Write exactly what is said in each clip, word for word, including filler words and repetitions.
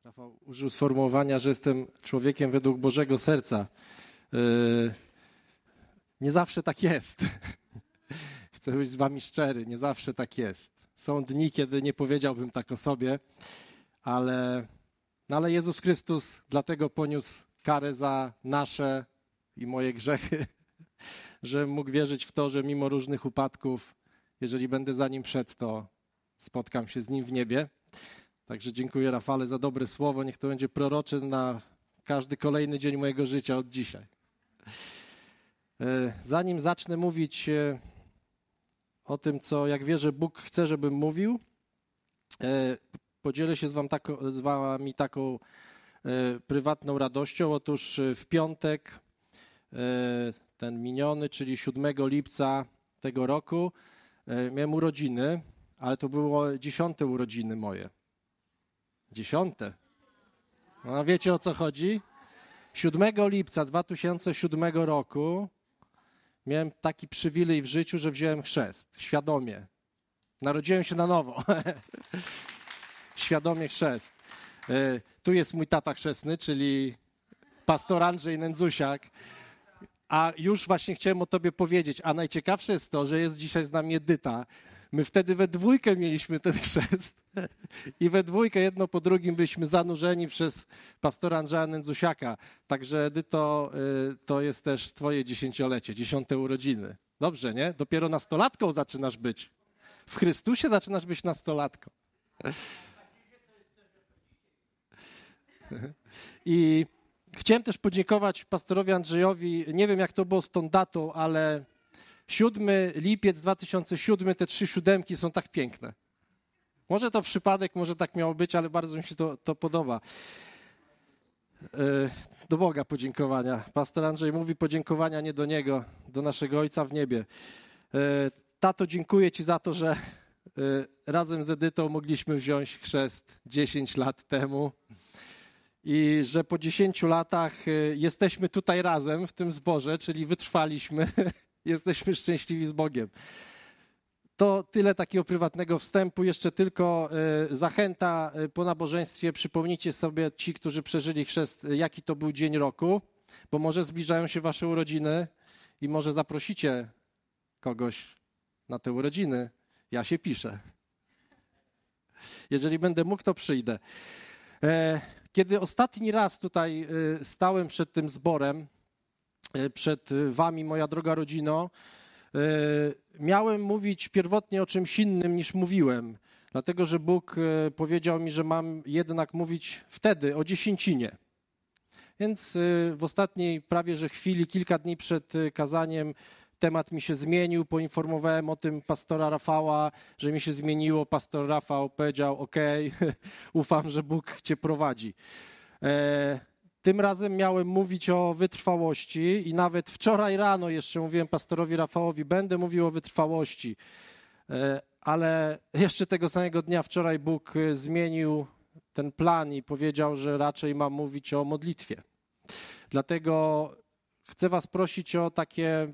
Rafał użył sformułowania, że jestem człowiekiem według Bożego serca. Yy, nie zawsze tak jest. Chcę być z wami szczery, nie zawsze tak jest. Są dni, kiedy nie powiedziałbym tak o sobie, ale, no ale Jezus Chrystus dlatego poniósł karę za nasze i moje grzechy, że mógł wierzyć w to, że mimo różnych upadków, jeżeli będę za Nim szedł, to spotkam się z Nim w niebie. Także dziękuję, Rafale, za dobre słowo. Niech to będzie prorocze na każdy kolejny dzień mojego życia od dzisiaj. Zanim zacznę mówić o tym, co, jak wierzę, Bóg chce, żebym mówił, podzielę się z, wam tako, z wami taką prywatną radością. Otóż w piątek, ten miniony, czyli siódmego lipca tego roku, miałem urodziny, ale to było dziesiąte urodziny moje. Dziesiąte. No, wiecie, o co chodzi? siódmego lipca dwa tysiące siódmego roku miałem taki przywilej w życiu, że wziąłem chrzest. Świadomie. Narodziłem się na nowo. Świadomie chrzest. Tu jest mój tata chrzestny, czyli pastor Andrzej Nędzusiak. A już właśnie chciałem o tobie powiedzieć. A najciekawsze jest to, że jest dzisiaj z nami Edyta. My wtedy we dwójkę mieliśmy ten chrzest i we dwójkę jedno po drugim byliśmy zanurzeni przez pastora Andrzeja Nędzusiaka. Także Edyto, to jest też twoje dziesięciolecie, dziesiąte urodziny. Dobrze, nie? Dopiero nastolatką zaczynasz być. W Chrystusie zaczynasz być nastolatką. I chciałem też podziękować pastorowi Andrzejowi. Nie wiem, jak to było z tą datą, ale siódmy lipiec dwa tysiące siódmy, te trzy siódemki są tak piękne. Może to przypadek, może tak miało być, ale bardzo mi się to, to podoba. Do Boga podziękowania. Pastor Andrzej mówi podziękowania nie do Niego, do naszego Ojca w niebie. Tato, dziękuję Ci za to, że razem z Edytą mogliśmy wziąć chrzest dziesięć lat temu i że po dziesięciu latach jesteśmy tutaj razem w tym zborze, czyli wytrwaliśmy. Jesteśmy szczęśliwi z Bogiem. To tyle takiego prywatnego wstępu. Jeszcze tylko zachęta po nabożeństwie. Przypomnijcie sobie ci, którzy przeżyli chrzest, jaki to był dzień roku, bo może zbliżają się wasze urodziny i może zaprosicie kogoś na te urodziny. Ja się piszę. Jeżeli będę mógł, to przyjdę. Kiedy ostatni raz tutaj stałem przed tym zborem, przed wami, moja droga rodzino, miałem mówić pierwotnie o czymś innym niż mówiłem, dlatego że Bóg powiedział mi, że mam jednak mówić wtedy o dziesięcinie. Więc w ostatniej prawie że chwili, kilka dni przed kazaniem, temat mi się zmienił, poinformowałem o tym pastora Rafała, że mi się zmieniło. Pastor Rafał powiedział, okej, ufam, że Bóg cię prowadzi. Tym razem miałem mówić o wytrwałości i nawet wczoraj rano jeszcze mówiłem pastorowi Rafałowi, będę mówił o wytrwałości, ale jeszcze tego samego dnia wczoraj Bóg zmienił ten plan i powiedział, że raczej mam mówić o modlitwie. Dlatego chcę was prosić o takie...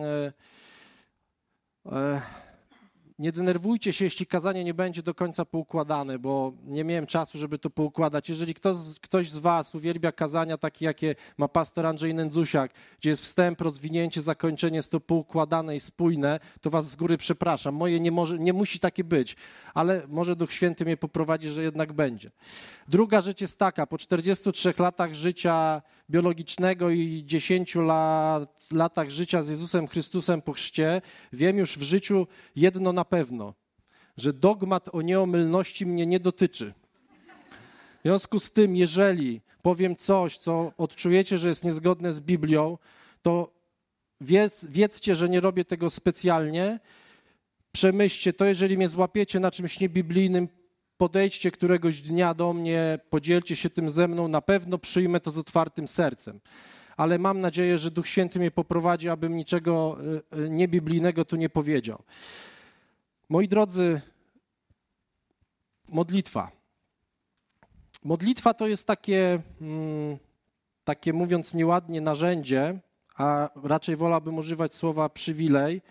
Nie denerwujcie się, jeśli kazanie nie będzie do końca poukładane, bo nie miałem czasu, żeby to poukładać. Jeżeli ktoś, ktoś z was uwielbia kazania takie, jakie ma pastor Andrzej Nędzusiak, gdzie jest wstęp, rozwinięcie, zakończenie, jest to poukładane i spójne, to was z góry przepraszam. Moje nie, może, nie musi takie być, ale może Duch Święty mnie poprowadzi, że jednak będzie. Druga rzecz jest taka, po czterdziestu trzech latach życia biologicznego i dziesięciu lat, latach życia z Jezusem Chrystusem po chrzcie, wiem już w życiu jedno na pewno, że dogmat o nieomylności mnie nie dotyczy. W związku z tym, jeżeli powiem coś, co odczujecie, że jest niezgodne z Biblią, to wiedz, wiedzcie, że nie robię tego specjalnie. Przemyślcie to, jeżeli mnie złapiecie na czymś niebiblijnym, podejdźcie któregoś dnia do mnie, podzielcie się tym ze mną, na pewno przyjmę to z otwartym sercem. Ale mam nadzieję, że Duch Święty mnie poprowadzi, abym niczego niebiblijnego tu nie powiedział. Moi drodzy, modlitwa. Modlitwa to jest takie, takie mówiąc nieładnie, narzędzie, a raczej wolałbym używać słowa przywilej,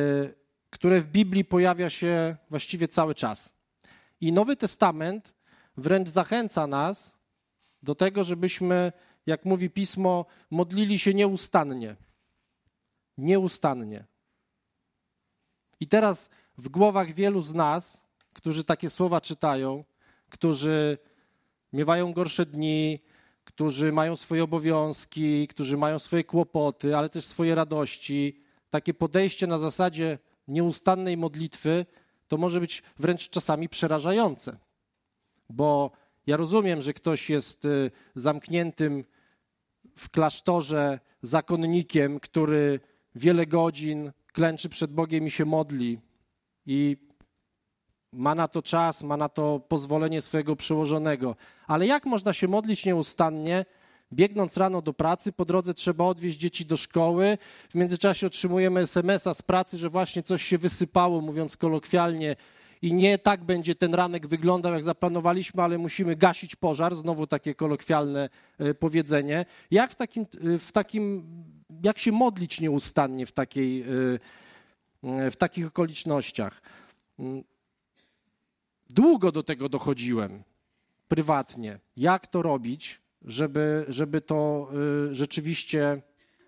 które w Biblii pojawia się właściwie cały czas. I Nowy Testament wręcz zachęca nas do tego, żebyśmy, jak mówi Pismo, modlili się nieustannie. Nieustannie. I teraz w głowach wielu z nas, którzy takie słowa czytają, którzy miewają gorsze dni, którzy mają swoje obowiązki, którzy mają swoje kłopoty, ale też swoje radości, takie podejście na zasadzie nieustannej modlitwy, to może być wręcz czasami przerażające. Bo ja rozumiem, że ktoś jest zamkniętym w klasztorze zakonnikiem, który wiele godzin klęczy przed Bogiem i się modli i ma na to czas, ma na to pozwolenie swojego przełożonego. Ale jak można się modlić nieustannie, biegnąc rano do pracy, po drodze trzeba odwieźć dzieci do szkoły, w międzyczasie otrzymujemy es em es a z pracy, że właśnie coś się wysypało, mówiąc kolokwialnie, i nie tak będzie ten ranek wyglądał, jak zaplanowaliśmy, ale musimy gasić pożar, znowu takie kolokwialne powiedzenie. Jak w takim, w takim, jak się modlić nieustannie w takiej, w takich okolicznościach? Długo do tego dochodziłem, prywatnie. Jak to robić, żeby, żeby to rzeczywiście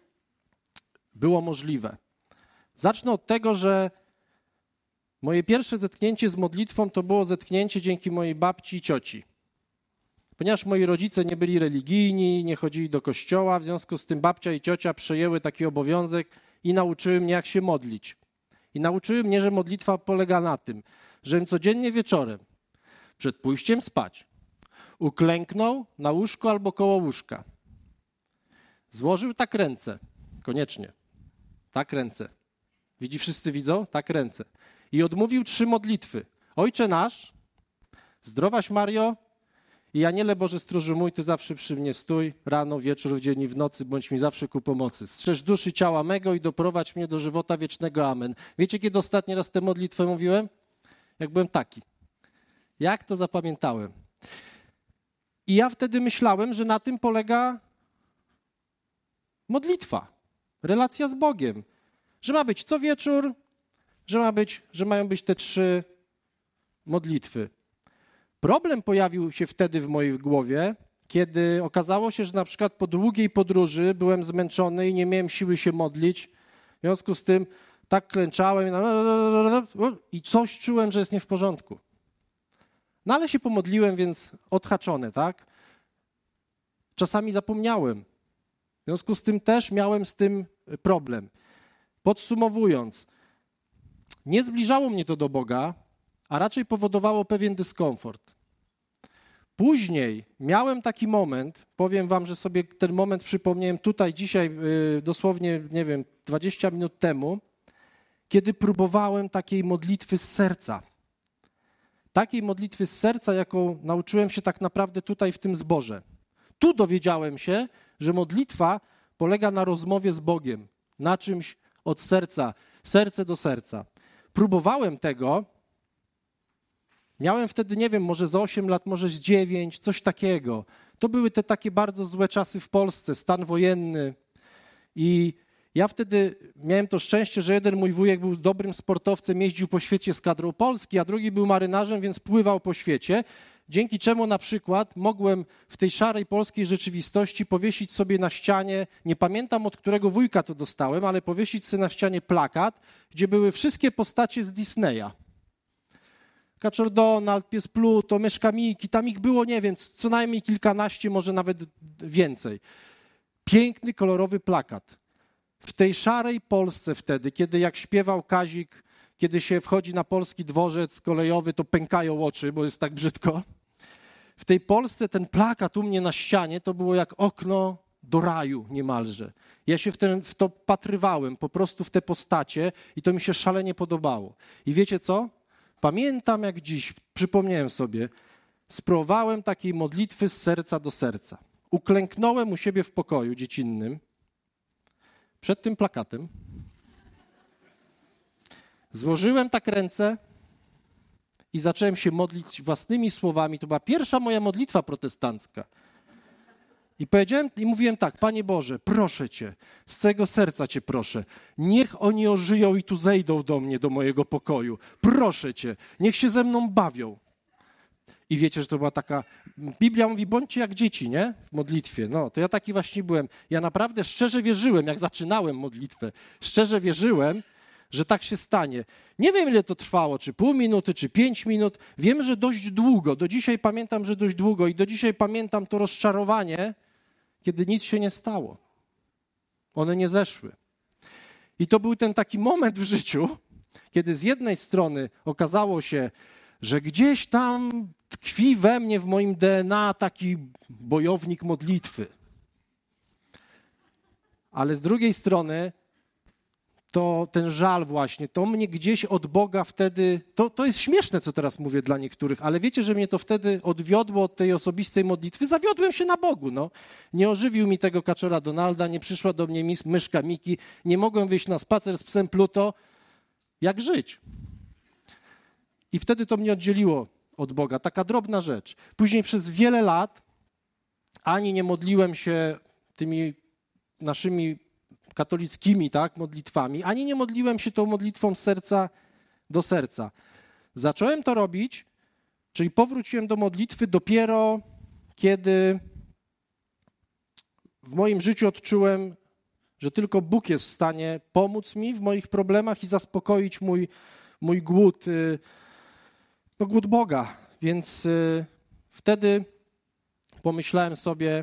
było możliwe? Zacznę od tego, że moje pierwsze zetknięcie z modlitwą to było zetknięcie dzięki mojej babci i cioci. Ponieważ moi rodzice nie byli religijni, nie chodzili do kościoła, w związku z tym babcia i ciocia przejęły taki obowiązek i nauczyły mnie, jak się modlić. I nauczyły mnie, że modlitwa polega na tym, żebym codziennie wieczorem przed pójściem spać uklęknął na łóżko albo koło łóżka. Złożył tak ręce, koniecznie, tak ręce. Widzi, wszyscy widzą? Tak ręce. I odmówił trzy modlitwy. Ojcze nasz, zdrowaś Mario i Aniele Boży Stróżu mój, Ty zawsze przy mnie stój, rano, wieczór, w dzień i w nocy, bądź mi zawsze ku pomocy. Strzeż duszy ciała mego i doprowadź mnie do żywota wiecznego. Amen. Wiecie, kiedy ostatni raz tę modlitwę mówiłem? Jak byłem taki. Jak to zapamiętałem? I ja wtedy myślałem, że na tym polega modlitwa, relacja z Bogiem. Że ma być co wieczór, że, ma być, że mają być te trzy modlitwy. Problem pojawił się wtedy w mojej głowie, kiedy okazało się, że na przykład po długiej podróży byłem zmęczony i nie miałem siły się modlić. W związku z tym tak klęczałem i coś czułem, że jest nie w porządku. No ale się pomodliłem, więc odhaczone, tak? Czasami zapomniałem. W związku z tym też miałem z tym problem. Podsumowując, nie zbliżało mnie to do Boga, a raczej powodowało pewien dyskomfort. Później miałem taki moment, powiem wam, że sobie ten moment przypomniałem tutaj dzisiaj, dosłownie, nie wiem, dwadzieścia minut temu, kiedy próbowałem takiej modlitwy z serca. Takiej modlitwy z serca, jaką nauczyłem się tak naprawdę tutaj w tym zborze. Tu dowiedziałem się, że modlitwa polega na rozmowie z Bogiem, na czymś od serca, serce do serca. Próbowałem tego, miałem wtedy, nie wiem, może z osiem lat, może z dziewięć, coś takiego. To były te takie bardzo złe czasy w Polsce, stan wojenny. I ja wtedy miałem to szczęście, że jeden mój wujek był dobrym sportowcem, jeździł po świecie z kadrą Polski, a drugi był marynarzem, więc pływał po świecie. Dzięki czemu na przykład mogłem w tej szarej polskiej rzeczywistości powiesić sobie na ścianie, nie pamiętam od którego wujka to dostałem, ale powiesić sobie na ścianie plakat, gdzie były wszystkie postacie z Disneya. Kaczor Donald, Pies Pluto, Myszka Miki, tam ich było, nie wiem, co najmniej kilkanaście, może nawet więcej. Piękny, kolorowy plakat. W tej szarej Polsce wtedy, kiedy jak śpiewał Kazik, kiedy się wchodzi na polski dworzec kolejowy, to pękają oczy, bo jest tak brzydko. W tej Polsce ten plakat u mnie na ścianie to było jak okno do raju niemalże. Ja się w, ten, w to patrywałem, po prostu w te postacie i to mi się szalenie podobało. I wiecie co? Pamiętam jak dziś, przypomniałem sobie, spróbowałem takiej modlitwy z serca do serca. Uklęknąłem u siebie w pokoju dziecinnym, przed tym plakatem. Złożyłem tak ręce i zacząłem się modlić własnymi słowami. To była pierwsza moja modlitwa protestancka. I powiedziałem i mówiłem tak: Panie Boże, proszę Cię, z całego serca Cię proszę, niech oni ożyją i tu zejdą do mnie, do mojego pokoju. Proszę Cię, niech się ze mną bawią. I wiecie, że to była taka... Biblia mówi, bądźcie jak dzieci, nie? W modlitwie. No, to ja taki właśnie byłem. Ja naprawdę szczerze wierzyłem, jak zaczynałem modlitwę, szczerze wierzyłem, że tak się stanie. Nie wiem, ile to trwało, czy pół minuty, czy pięć minut. Wiem, że dość długo. Do dzisiaj pamiętam, że dość długo i do dzisiaj pamiętam to rozczarowanie, kiedy nic się nie stało. One nie zeszły. I to był ten taki moment w życiu, kiedy z jednej strony okazało się, że gdzieś tam tkwi we mnie, w moim D N A taki bojownik modlitwy. Ale z drugiej strony to ten żal właśnie, to mnie gdzieś od Boga wtedy, to, to jest śmieszne, co teraz mówię dla niektórych, ale wiecie, że mnie to wtedy odwiodło od tej osobistej modlitwy? Zawiodłem się na Bogu, no. Nie ożywił mi tego kaczora Donalda, nie przyszła do mnie mis, myszka Miki, nie mogłem wyjść na spacer z psem Pluto. Jak żyć? I wtedy to mnie oddzieliło od Boga. Taka drobna rzecz. Później przez wiele lat ani nie modliłem się tymi naszymi katolickimi, tak, modlitwami, ani nie modliłem się tą modlitwą z serca do serca. Zacząłem to robić, czyli powróciłem do modlitwy dopiero, kiedy w moim życiu odczułem, że tylko Bóg jest w stanie pomóc mi w moich problemach i zaspokoić mój, mój głód, no głód Boga. Więc y, wtedy pomyślałem sobie,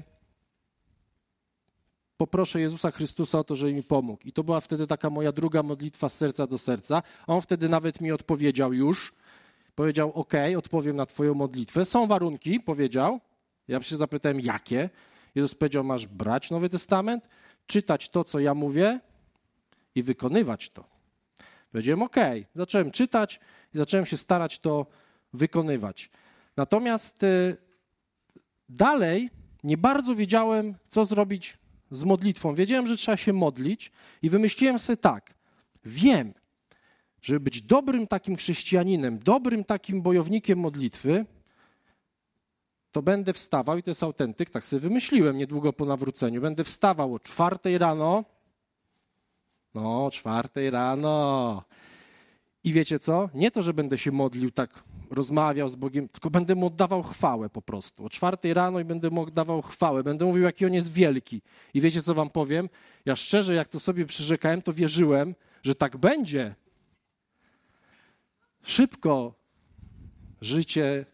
poproszę Jezusa Chrystusa o to, żeby mi pomógł. I to była wtedy taka moja druga modlitwa z serca do serca. On wtedy nawet mi odpowiedział już. Powiedział, ok, odpowiem na twoją modlitwę. Są warunki, powiedział. Ja się zapytałem, jakie? Jezus powiedział, masz brać Nowy Testament, czytać to, co ja mówię i wykonywać to. Powiedziałem, ok. Zacząłem czytać i zacząłem się starać to wykonywać. Natomiast y, dalej nie bardzo wiedziałem, co zrobić z modlitwą. Wiedziałem, że trzeba się modlić i wymyśliłem sobie tak. Wiem, żeby być dobrym takim chrześcijaninem, dobrym takim bojownikiem modlitwy, to będę wstawał, i to jest autentyk, tak sobie wymyśliłem niedługo po nawróceniu, będę wstawał o czwartej rano, no, o czwartej rano i wiecie co? Nie to, że będę się modlił tak, rozmawiał z Bogiem, tylko będę mu oddawał chwałę po prostu. O czwartej rano i będę mu oddawał chwałę, będę mówił, jaki on jest wielki. I wiecie, co wam powiem? Ja szczerze, jak to sobie przyrzekałem, to wierzyłem, że tak będzie. Szybko życie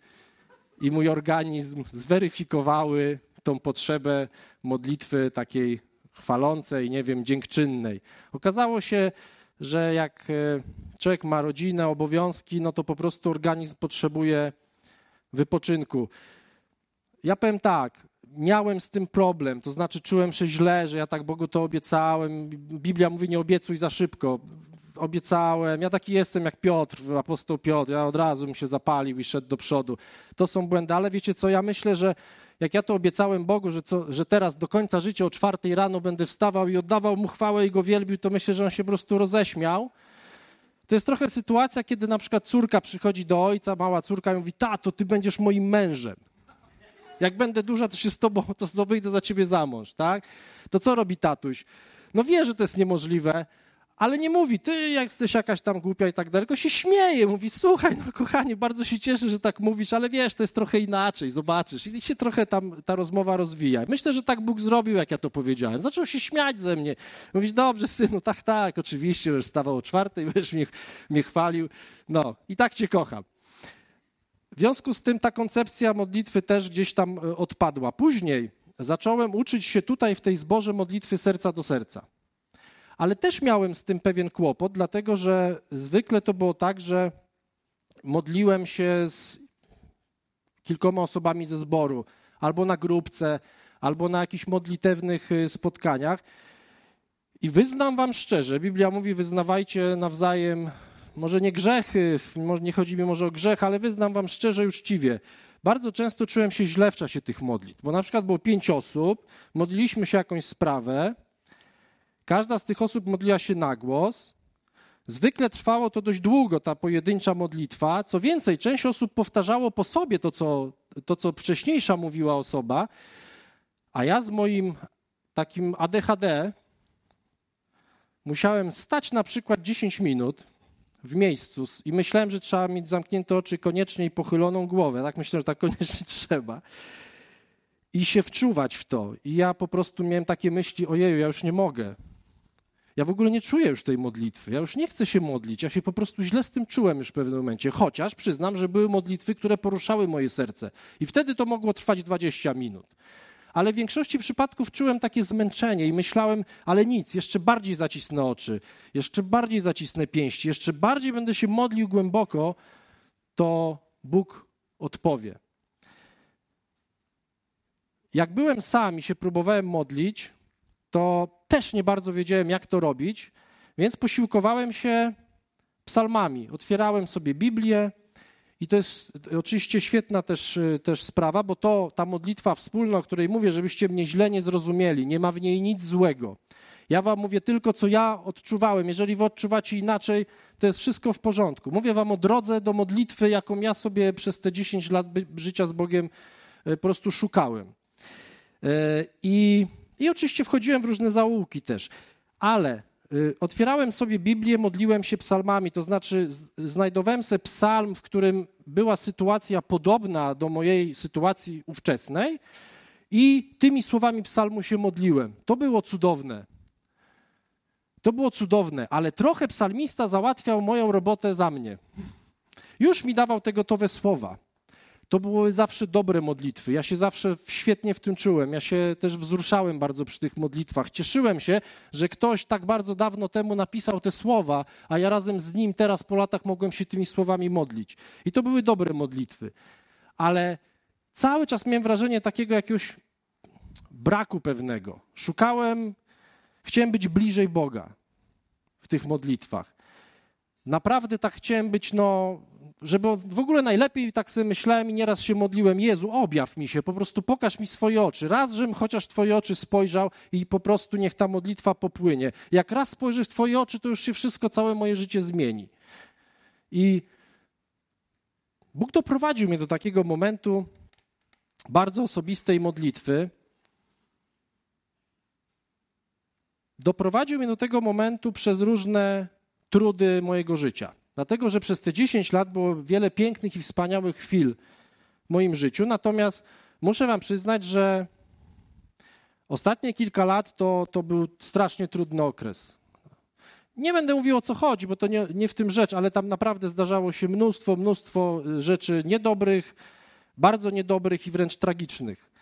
i mój organizm zweryfikowały tą potrzebę modlitwy takiej chwalącej, nie wiem, dziękczynnej. Okazało się, że jak człowiek ma rodzinę, obowiązki, no to po prostu organizm potrzebuje wypoczynku. Ja powiem tak, miałem z tym problem, to znaczy czułem się źle, że ja tak Bogu to obiecałem. Biblia mówi, nie obiecuj za szybko. Obiecałem, ja taki jestem jak Piotr, apostoł Piotr, ja od razu mi się zapalił i szedł do przodu. To są błędy, ale wiecie co, ja myślę, że jak ja to obiecałem Bogu, że, co, że teraz do końca życia o czwartej rano będę wstawał i oddawał Mu chwałę i Go wielbił, to myślę, że On się po prostu roześmiał. To jest trochę sytuacja, kiedy na przykład córka przychodzi do ojca, mała córka i mówi, tato, ty będziesz moim mężem. Jak będę duża, to się z tobą, to wyjdę za ciebie za mąż, tak? To co robi tatuś? No wie, że to jest niemożliwe, ale nie mówi, ty jak jesteś jakaś tam głupia i tak dalej, tylko się śmieje, mówi, słuchaj, no kochanie, bardzo się cieszę, że tak mówisz, ale wiesz, to jest trochę inaczej, zobaczysz. I się trochę tam ta rozmowa rozwija. Myślę, że tak Bóg zrobił, jak ja to powiedziałem. Zaczął się śmiać ze mnie. Mówisz, dobrze, synu, tak, tak, oczywiście, już wstawał o czwartej, będziesz mnie, mnie chwalił. No, i tak cię kocham. W związku z tym ta koncepcja modlitwy też gdzieś tam odpadła. Później zacząłem uczyć się tutaj w tej zborze modlitwy serca do serca. Ale też miałem z tym pewien kłopot, dlatego że zwykle to było tak, że modliłem się z kilkoma osobami ze zboru, albo na grupce, albo na jakichś modlitewnych spotkaniach. I wyznam wam szczerze, Biblia mówi, wyznawajcie nawzajem, może nie grzechy, nie chodzi mi może o grzech, ale wyznam wam szczerze i uczciwie. Bardzo często czułem się źle w czasie tych modlitw, bo na przykład było pięć osób, modliliśmy się jakąś sprawę, każda z tych osób modliła się na głos. Zwykle trwało to dość długo, ta pojedyncza modlitwa. Co więcej, część osób powtarzało po sobie to, co, to, co wcześniejsza mówiła osoba, a ja z moim takim A D H D musiałem stać na przykład dziesięć minut, w miejscu i myślałem, że trzeba mieć zamknięte oczy koniecznie i pochyloną głowę. Tak myślę, że tak koniecznie trzeba. I się wczuwać w to. I ja po prostu miałem takie myśli, ojeju, ja już nie mogę. Ja w ogóle nie czuję już tej modlitwy. Ja już nie chcę się modlić. Ja się po prostu źle z tym czułem już w pewnym momencie. Chociaż przyznam, że były modlitwy, które poruszały moje serce. I wtedy to mogło trwać dwadzieścia minut. Ale w większości przypadków czułem takie zmęczenie i myślałem, ale nic, jeszcze bardziej zacisnę oczy, jeszcze bardziej zacisnę pięści, jeszcze bardziej będę się modlił głęboko, to Bóg odpowie. Jak byłem sam i się próbowałem modlić, to też nie bardzo wiedziałem, jak to robić, więc posiłkowałem się psalmami. Otwierałem sobie Biblię i to jest oczywiście świetna też, też sprawa, bo to ta modlitwa wspólna, o której mówię, żebyście mnie źle nie zrozumieli, nie ma w niej nic złego. Ja wam mówię tylko, co ja odczuwałem. Jeżeli wy odczuwacie inaczej, to jest wszystko w porządku. Mówię wam o drodze do modlitwy, jaką ja sobie przez te dziesięć lat życia z Bogiem po prostu szukałem. I, i oczywiście wchodziłem w różne zaułki też, ale y, otwierałem sobie Biblię, modliłem się psalmami, to znaczy z, znajdowałem sobie psalm, w którym była sytuacja podobna do mojej sytuacji ówczesnej i tymi słowami psalmu się modliłem. To było cudowne. To było cudowne, ale trochę psalmista załatwiał moją robotę za mnie. Już mi dawał te gotowe słowa. To były zawsze dobre modlitwy. Ja się zawsze świetnie w tym czułem. Ja się też wzruszałem bardzo przy tych modlitwach. Cieszyłem się, że ktoś tak bardzo dawno temu napisał te słowa, a ja razem z nim teraz po latach mogłem się tymi słowami modlić. I to były dobre modlitwy. Ale cały czas miałem wrażenie takiego jakiegoś braku pewnego. Szukałem, chciałem być bliżej Boga w tych modlitwach. Naprawdę tak chciałem być, no... żeby w ogóle najlepiej, tak sobie myślałem i nieraz się modliłem, Jezu, objaw mi się, po prostu pokaż mi swoje oczy. Raz, żebym chociaż Twoje oczy spojrzał i po prostu niech ta modlitwa popłynie. Jak raz spojrzysz w Twoje oczy, to już się wszystko, całe moje życie zmieni. I Bóg doprowadził mnie do takiego momentu bardzo osobistej modlitwy. Doprowadził mnie do tego momentu przez różne trudy mojego życia. Dlatego, że przez te dziesięć lat było wiele pięknych i wspaniałych chwil w moim życiu, natomiast muszę wam przyznać, że ostatnie kilka lat to, to był strasznie trudny okres. Nie będę mówił, o co chodzi, bo to nie, nie w tym rzecz, ale tam naprawdę zdarzało się mnóstwo, mnóstwo rzeczy niedobrych, bardzo niedobrych i wręcz tragicznych.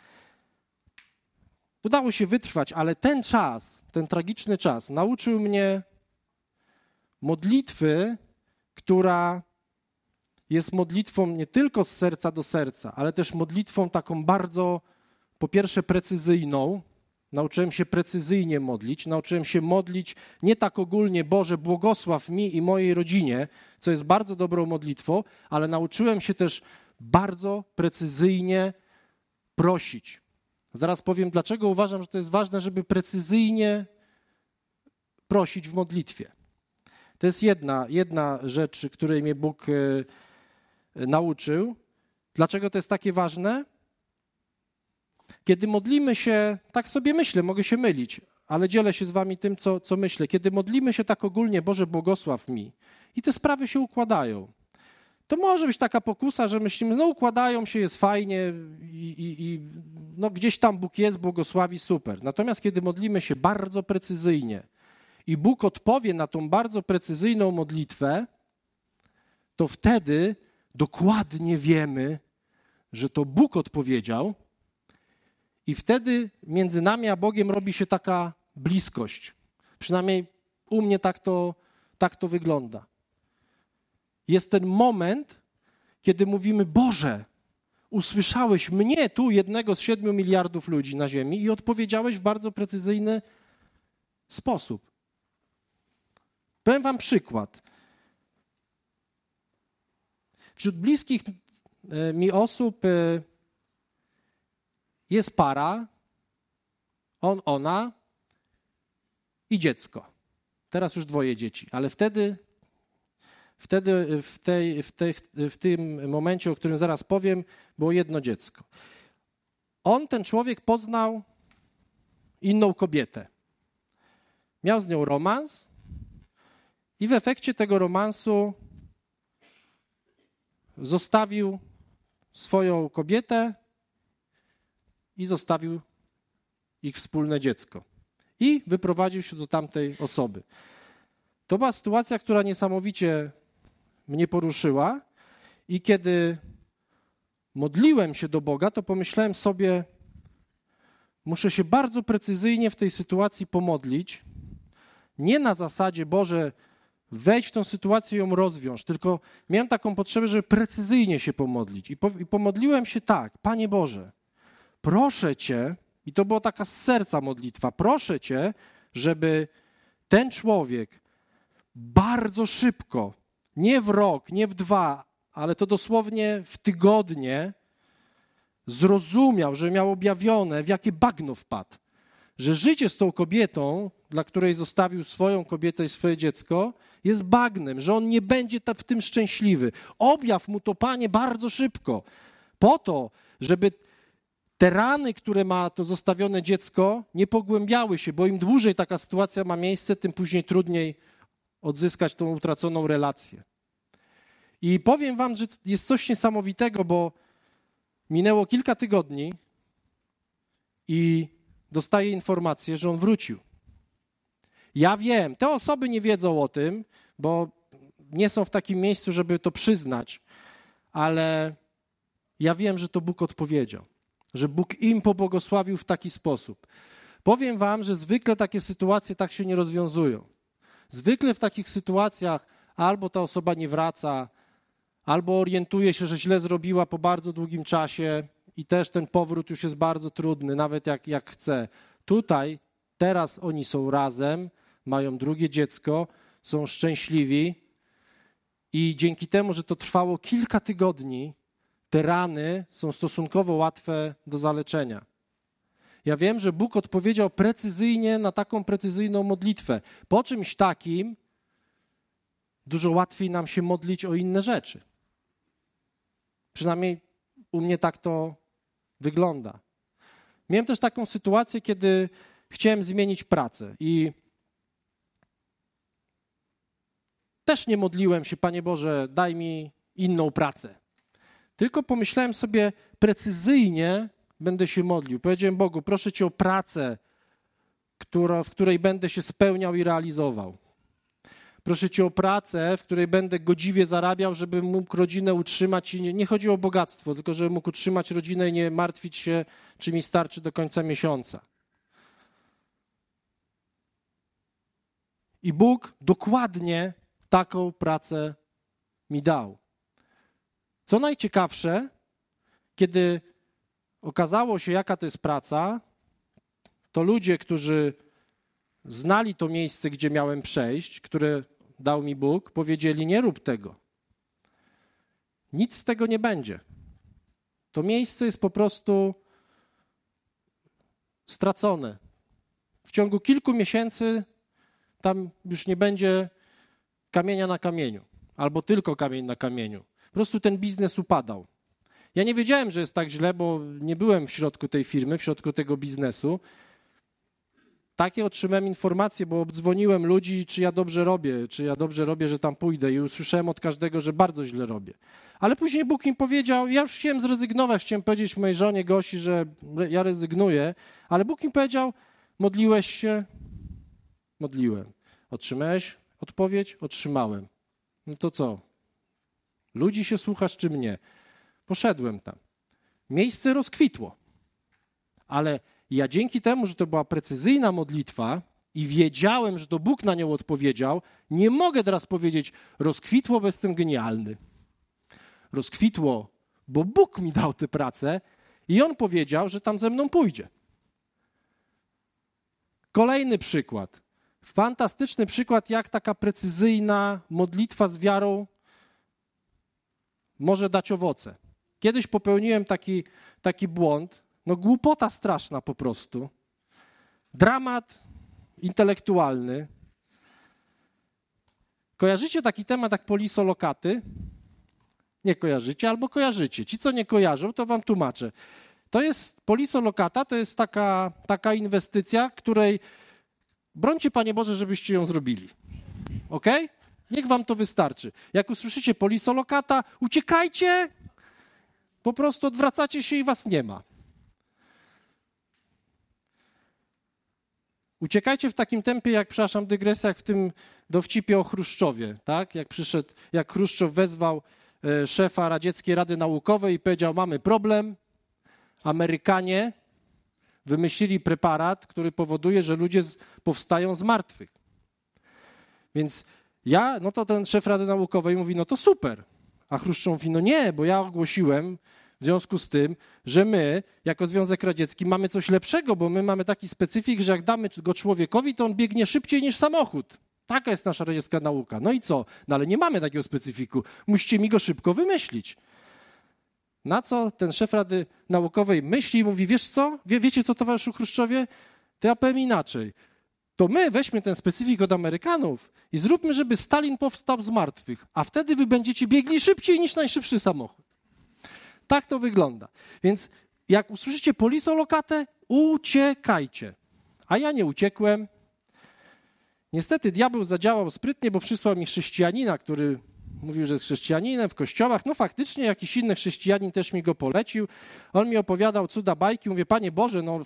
Udało się wytrwać, ale ten czas, ten tragiczny czas nauczył mnie modlitwy, która jest modlitwą nie tylko z serca do serca, ale też modlitwą taką bardzo, po pierwsze, precyzyjną. Nauczyłem się precyzyjnie modlić, nauczyłem się modlić nie tak ogólnie, Boże, błogosław mi i mojej rodzinie, co jest bardzo dobrą modlitwą, ale nauczyłem się też bardzo precyzyjnie prosić. Zaraz powiem, dlaczego uważam, że to jest ważne, żeby precyzyjnie prosić w modlitwie. To jest jedna, jedna rzecz, której mnie Bóg y, nauczył. Dlaczego to jest takie ważne? Kiedy modlimy się, tak sobie myślę, mogę się mylić, ale dzielę się z wami tym, co, co myślę. Kiedy modlimy się tak ogólnie, Boże, błogosław mi i te sprawy się układają, to może być taka pokusa, że myślimy, no układają się, jest fajnie i, i, i no gdzieś tam Bóg jest, błogosławi, super. Natomiast kiedy modlimy się bardzo precyzyjnie i Bóg odpowie na tą bardzo precyzyjną modlitwę, to wtedy dokładnie wiemy, że to Bóg odpowiedział i wtedy między nami a Bogiem robi się taka bliskość. Przynajmniej u mnie tak to, tak to wygląda. Jest ten moment, kiedy mówimy, Boże, usłyszałeś mnie tu, jednego z siedmiu miliardów ludzi na ziemi i odpowiedziałeś w bardzo precyzyjny sposób. Powiem wam przykład. Wśród bliskich mi osób jest para, on, ona i dziecko. Teraz już dwoje dzieci, ale wtedy, wtedy w, tej, w, tej, w tym momencie, o którym zaraz powiem, było jedno dziecko. On, ten człowiek, poznał inną kobietę. Miał z nią romans I w efekcie tego romansu zostawił swoją kobietę i zostawił ich wspólne dziecko. I wyprowadził się do tamtej osoby. To była sytuacja, która niesamowicie mnie poruszyła i kiedy modliłem się do Boga, to pomyślałem sobie, muszę się bardzo precyzyjnie w tej sytuacji pomodlić, nie na zasadzie, Boże, wejdź w tą sytuację i ją rozwiąż, tylko miałem taką potrzebę, żeby precyzyjnie się pomodlić. I, po, i pomodliłem się tak, Panie Boże, proszę Cię, i to była taka z serca modlitwa, proszę Cię, żeby ten człowiek bardzo szybko, nie w rok, nie w dwa, ale to dosłownie w tygodnie zrozumiał, że miał objawione, w jakie bagno wpadł. Że życie z tą kobietą, dla której zostawił swoją kobietę i swoje dziecko, jest bagnem, że on nie będzie w tym szczęśliwy. Objaw mu to, Panie, bardzo szybko. Po to, żeby te rany, które ma to zostawione dziecko, nie pogłębiały się, bo im dłużej taka sytuacja ma miejsce, tym później trudniej odzyskać tą utraconą relację. I powiem wam, że jest coś niesamowitego, bo minęło kilka tygodni i dostaję informację, że on wrócił. Ja wiem, te osoby nie wiedzą o tym, bo nie są w takim miejscu, żeby to przyznać, ale ja wiem, że to Bóg odpowiedział, że Bóg im pobłogosławił w taki sposób. Powiem wam, że zwykle takie sytuacje tak się nie rozwiązują. Zwykle w takich sytuacjach albo ta osoba nie wraca, albo orientuje się, że źle zrobiła po bardzo długim czasie i też ten powrót już jest bardzo trudny, nawet jak, jak chce. Tutaj, teraz oni są razem, mają drugie dziecko, są szczęśliwi i dzięki temu, że to trwało kilka tygodni, te rany są stosunkowo łatwe do zaleczenia. Ja wiem, że Bóg odpowiedział precyzyjnie na taką precyzyjną modlitwę. Po czymś takim dużo łatwiej nam się modlić o inne rzeczy. Przynajmniej u mnie tak to wygląda. Miałem też taką sytuację, kiedy chciałem zmienić pracę i też nie modliłem się, Panie Boże, daj mi inną pracę. Tylko pomyślałem sobie, precyzyjnie będę się modlił. Powiedziałem Bogu, proszę Cię o pracę, która, w której będę się spełniał i realizował. Proszę Cię o pracę, w której będę godziwie zarabiał, żeby mógł rodzinę utrzymać. I nie, nie chodzi o bogactwo, tylko żeby mógł utrzymać rodzinę i nie martwić się, czy mi starczy do końca miesiąca. I Bóg dokładnie taką pracę mi dał. Co najciekawsze, kiedy okazało się, jaka to jest praca, to ludzie, którzy znali to miejsce, gdzie miałem przejść, które dał mi Bóg, powiedzieli, nie rób tego. Nic z tego nie będzie. To miejsce jest po prostu stracone. W ciągu kilku miesięcy tam już nie będzie kamienia na kamieniu, albo tylko kamień na kamieniu. Po prostu ten biznes upadał. Ja nie wiedziałem, że jest tak źle, bo nie byłem w środku tej firmy, w środku tego biznesu. Takie otrzymałem informacje, bo obdzwoniłem ludzi, czy ja dobrze robię, czy ja dobrze robię, że tam pójdę i usłyszałem od każdego, że bardzo źle robię. Ale później Bóg im powiedział, ja już chciałem zrezygnować, chciałem powiedzieć mojej żonie Gosi, że ja rezygnuję, ale Bóg im powiedział, modliłeś się? Modliłem. Otrzymałeś odpowiedź? Otrzymałem. No to co? Ludzi się słuchasz czy mnie? Poszedłem tam. Miejsce rozkwitło, ale ja dzięki temu, że to była precyzyjna modlitwa i wiedziałem, że to Bóg na nią odpowiedział, nie mogę teraz powiedzieć, rozkwitło, bo jestem genialny. Rozkwitło, bo Bóg mi dał tę pracę i On powiedział, że tam ze mną pójdzie. Kolejny przykład. Fantastyczny przykład, jak taka precyzyjna modlitwa z wiarą może dać owoce. Kiedyś popełniłem taki, taki błąd, no głupota straszna po prostu. Dramat intelektualny. Kojarzycie taki temat jak polisolokaty? Nie kojarzycie albo kojarzycie. Ci, co nie kojarzą, to wam tłumaczę. To jest polisolokata, to jest taka, taka inwestycja, której brońcie, Panie Boże, żebyście ją zrobili. Okej? Niech wam to wystarczy. Jak usłyszycie polisolokata, uciekajcie, po prostu odwracacie się i was nie ma. Uciekajcie w takim tempie, jak, przepraszam, dygresja, jak w tym dowcipie o Chruszczowie, tak? Jak przyszedł, jak Chruszczow wezwał e, szefa Radzieckiej Rady Naukowej i powiedział, mamy problem, Amerykanie wymyślili preparat, który powoduje, że ludzie z, powstają z martwych. Więc ja, no to ten szef Rady Naukowej mówi, no to super. A Chruszczow mówi, no nie, bo ja ogłosiłem w związku z tym, że my, jako Związek Radziecki, mamy coś lepszego, bo my mamy taki specyfik, że jak damy go człowiekowi, to on biegnie szybciej niż samochód. Taka jest nasza radziecka nauka. No i co? No ale nie mamy takiego specyfiku. Musicie mi go szybko wymyślić. Na co ten szef Rady Naukowej myśli i mówi, wiesz co? Wie, wiecie co, towarzyszu Chruszczowie? To ja powiem inaczej. To my weźmy ten specyfik od Amerykanów i zróbmy, żeby Stalin powstał z martwych, a wtedy wy będziecie biegli szybciej niż najszybszy samochód. Tak to wygląda. Więc jak usłyszycie polisolokatę, uciekajcie. A ja nie uciekłem. Niestety diabeł zadziałał sprytnie, bo przysłał mi chrześcijanina, który mówił, że jest chrześcijaninem w kościołach. No faktycznie jakiś inny chrześcijanin też mi go polecił. On mi opowiadał cuda bajki. Mówię, Panie Boże, no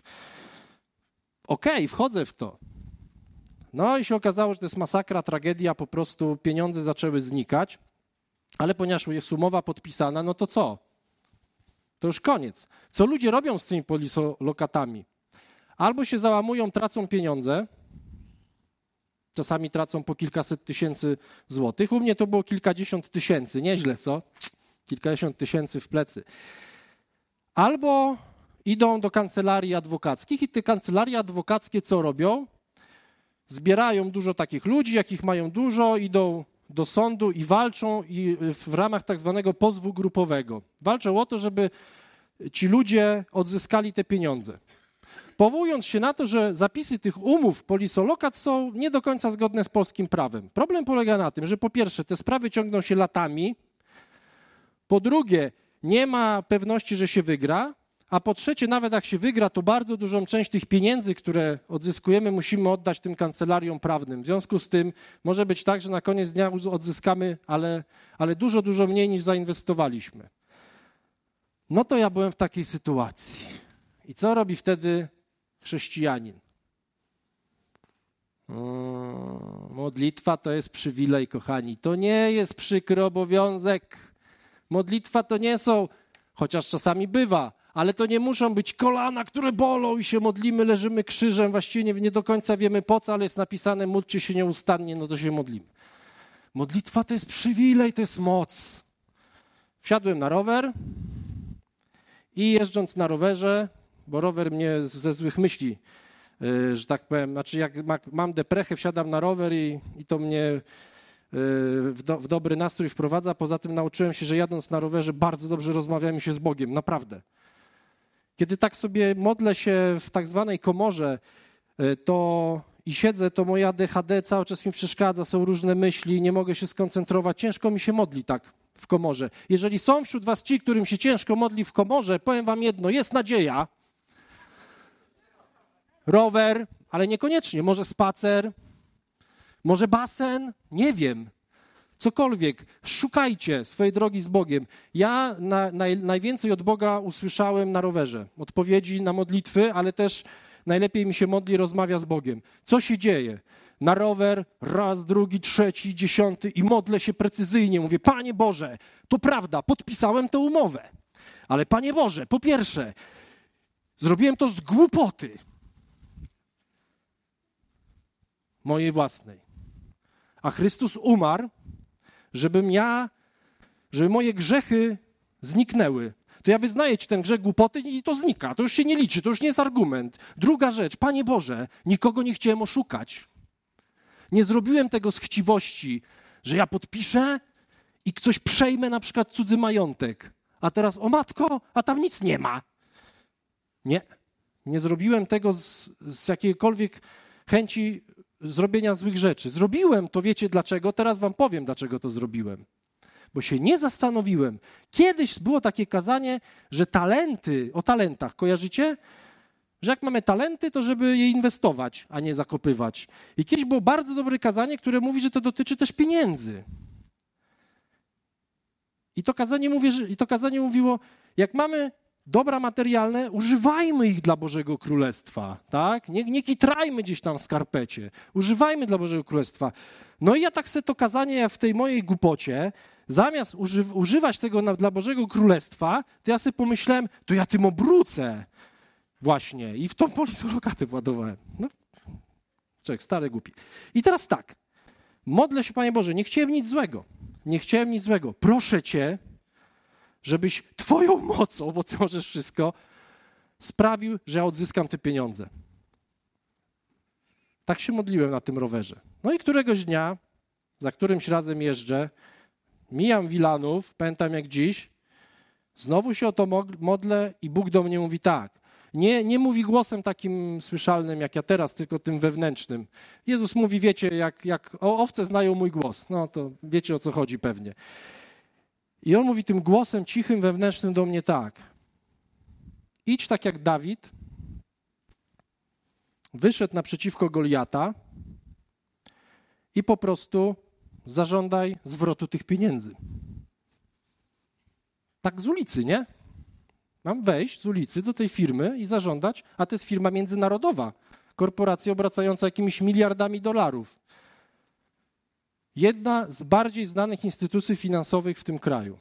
okej, okay, wchodzę w to. No i się okazało, że to jest masakra, tragedia, po prostu pieniądze zaczęły znikać. Ale ponieważ jest umowa podpisana, no to co? To już koniec. Co ludzie robią z tymi polisolokatami? Albo się załamują, tracą pieniądze, czasami tracą po kilkaset tysięcy złotych. U mnie to było kilkadziesiąt tysięcy, nieźle, co? Kilkadziesiąt tysięcy w plecy. Albo idą do kancelarii adwokackich i te kancelarie adwokackie co robią? Zbierają dużo takich ludzi, jakich mają dużo, idą do sądu i walczą i w ramach tak zwanego pozwu grupowego. Walczą o to, żeby ci ludzie odzyskali te pieniądze. Powołując się na to, że zapisy tych umów polisolokat są nie do końca zgodne z polskim prawem. Problem polega na tym, że po pierwsze te sprawy ciągną się latami, po drugie nie ma pewności, że się wygra, a po trzecie nawet jak się wygra, to bardzo dużą część tych pieniędzy, które odzyskujemy, musimy oddać tym kancelariom prawnym. W związku z tym może być tak, że na koniec dnia odzyskamy, ale, ale dużo, dużo mniej niż zainwestowaliśmy. No to ja byłem w takiej sytuacji. I co robi wtedy chrześcijanin? O, modlitwa to jest przywilej, kochani. To nie jest przykry obowiązek. Modlitwa to nie są, chociaż czasami bywa, ale to nie muszą być kolana, które bolą i się modlimy, leżymy krzyżem. Właściwie nie, nie do końca wiemy po co, ale jest napisane módlcie się nieustannie, no to się modlimy. Modlitwa to jest przywilej, to jest moc. Wsiadłem na rower i jeżdżąc na rowerze, bo rower mnie ze złych myśli, yy, że tak powiem, znaczy jak ma, mam deprechę, wsiadam na rower i, i to mnie yy, w, do, w dobry nastrój wprowadza. Poza tym nauczyłem się, że jadąc na rowerze bardzo dobrze rozmawiamy się z Bogiem, naprawdę. Kiedy tak sobie modlę się w tak zwanej komorze yy, to i siedzę, to moja A D H D cały czas mi przeszkadza, są różne myśli, nie mogę się skoncentrować, ciężko mi się modli tak w komorze. Jeżeli są wśród was ci, którym się ciężko modli w komorze, powiem wam jedno, jest nadzieja. Rower, ale niekoniecznie, może spacer, może basen, nie wiem, cokolwiek. Szukajcie swojej drogi z Bogiem. Ja na, naj, najwięcej od Boga usłyszałem na rowerze. Odpowiedzi na modlitwy, ale też najlepiej mi się modli, rozmawia z Bogiem. Co się dzieje? Na rower, raz, drugi, trzeci, dziesiąty i modlę się precyzyjnie. Mówię, Panie Boże, to prawda, podpisałem tę umowę. Ale Panie Boże, po pierwsze, zrobiłem to z głupoty mojej własnej. A Chrystus umarł, żebym ja, żeby moje grzechy zniknęły. To ja wyznaję ci ten grzech głupoty i to znika. To już się nie liczy, to już nie jest argument. Druga rzecz, Panie Boże, nikogo nie chciałem oszukać. Nie zrobiłem tego z chciwości, że ja podpiszę i coś przejmę, na przykład cudzy majątek. A teraz, o matko, a tam nic nie ma. Nie, nie zrobiłem tego z, z jakiejkolwiek chęci zrobienia złych rzeczy. Zrobiłem to, wiecie dlaczego? Teraz wam powiem, dlaczego to zrobiłem. Bo się nie zastanowiłem. Kiedyś było takie kazanie, że talenty, o talentach, kojarzycie? że jak mamy talenty, to żeby je inwestować, a nie zakopywać. I kiedyś było bardzo dobre kazanie, które mówi, że to dotyczy też pieniędzy. I to kazanie, mówi, że, i to kazanie mówiło, jak mamy dobra materialne, używajmy ich dla Bożego Królestwa, tak? Nie, nie kitrajmy gdzieś tam w skarpecie, używajmy dla Bożego Królestwa. No i ja tak sobie to kazanie, jak w tej mojej głupocie, zamiast uży, używać tego na, dla Bożego Królestwa, to ja sobie pomyślałem, to ja tym obrócę właśnie i w tą polisolokatę władowałem. No, człowiek stary, głupi. I teraz tak, modlę się, Panie Boże, nie chciałem nic złego, nie chciałem nic złego, proszę Cię, żebyś Twoją mocą, bo Ty możesz wszystko, sprawił, że ja odzyskam te pieniądze. Tak się modliłem na tym rowerze. No i któregoś dnia, za którymś razem jeżdżę, mijam Wilanów, pamiętam jak dziś, znowu się o to modlę i Bóg do mnie mówi tak. Nie, nie mówi głosem takim słyszalnym jak ja teraz, tylko tym wewnętrznym. Jezus mówi, wiecie, jak, jak owce znają mój głos. No to wiecie, o co chodzi pewnie. I on mówi tym głosem cichym, wewnętrznym do mnie tak. Idź tak jak Dawid, wyszedł naprzeciwko Goliata i po prostu zażądaj zwrotu tych pieniędzy. Tak z ulicy, nie? Mam wejść z ulicy do tej firmy i zażądać, a to jest firma międzynarodowa, korporacja obracająca jakimiś miliardami dolarów. Jedna z bardziej znanych instytucji finansowych w tym kraju.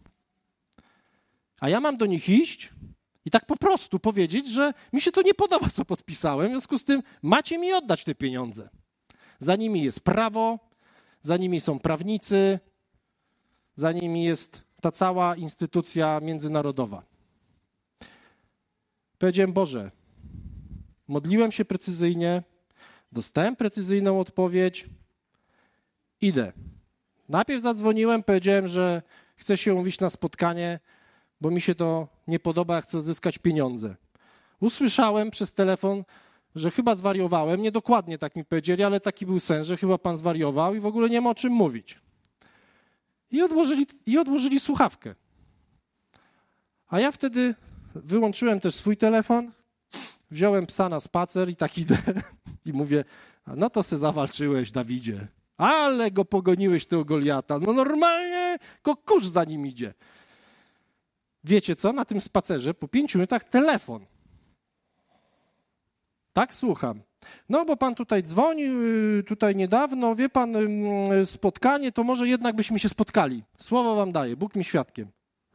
A ja mam do nich iść i tak po prostu powiedzieć, że mi się to nie podoba, co podpisałem, w związku z tym macie mi oddać te pieniądze. Za nimi jest prawo, za nimi są prawnicy, za nimi jest ta cała instytucja międzynarodowa. Powiedziałem, Boże, modliłem się precyzyjnie, dostałem precyzyjną odpowiedź, idę. Najpierw zadzwoniłem, powiedziałem, że chcę się umówić na spotkanie, bo mi się to nie podoba, ja chcę uzyskać pieniądze. Usłyszałem przez telefon, że chyba zwariowałem, niedokładnie tak mi powiedzieli, ale taki był sens, że chyba pan zwariował i w ogóle nie ma o czym mówić. I odłożyli, i odłożyli słuchawkę. A ja wtedy wyłączyłem też swój telefon, wziąłem psa na spacer i tak idę i mówię, no to se zawalczyłeś, Dawidzie, ale go pogoniłeś tego Goliata, no normalnie go kurz za nim idzie. Wiecie co, na tym spacerze po pięciu minutach telefon. Tak, słucham. No bo pan tutaj dzwonił, tutaj niedawno, wie pan, spotkanie, to może jednak byśmy się spotkali. Słowo wam daję, Bóg mi świadkiem.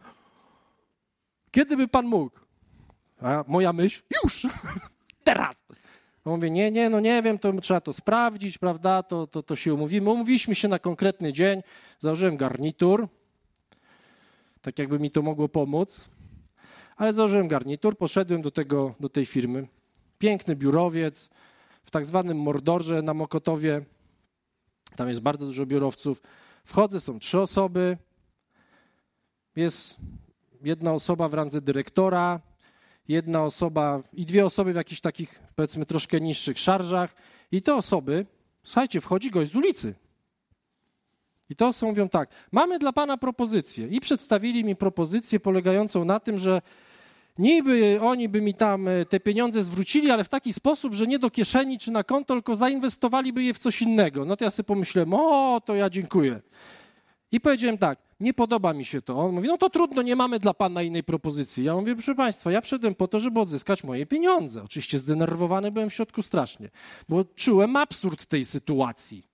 Kiedy by pan mógł? A moja myśl, już, teraz. No mówię, nie, nie, no nie wiem, to trzeba to sprawdzić, prawda, to, to, to się umówimy. Umówiliśmy się na konkretny dzień, założyłem garnitur, tak jakby mi to mogło pomóc, ale założyłem garnitur, poszedłem do, tego, do tej firmy. Piękny biurowiec w tak zwanym Mordorze na Mokotowie, tam jest bardzo dużo biurowców. Wchodzę, są trzy osoby, jest jedna osoba w randze dyrektora, jedna osoba i dwie osoby w jakichś takich, powiedzmy, troszkę niższych szarżach. I te osoby, słuchajcie, wchodzi gość z ulicy. I te osoby mówią tak, mamy dla pana propozycję. I przedstawili mi propozycję polegającą na tym, że niby oni by mi tam te pieniądze zwrócili, ale w taki sposób, że nie do kieszeni czy na konto, tylko zainwestowaliby je w coś innego. No to ja sobie pomyślałem, o, to ja dziękuję. I powiedziałem tak, nie podoba mi się to. On mówi, no to trudno, nie mamy dla pana innej propozycji. Ja mówię, proszę państwa, ja przyszedłem po to, żeby odzyskać moje pieniądze. Oczywiście zdenerwowany byłem w środku strasznie, bo czułem absurd tej sytuacji.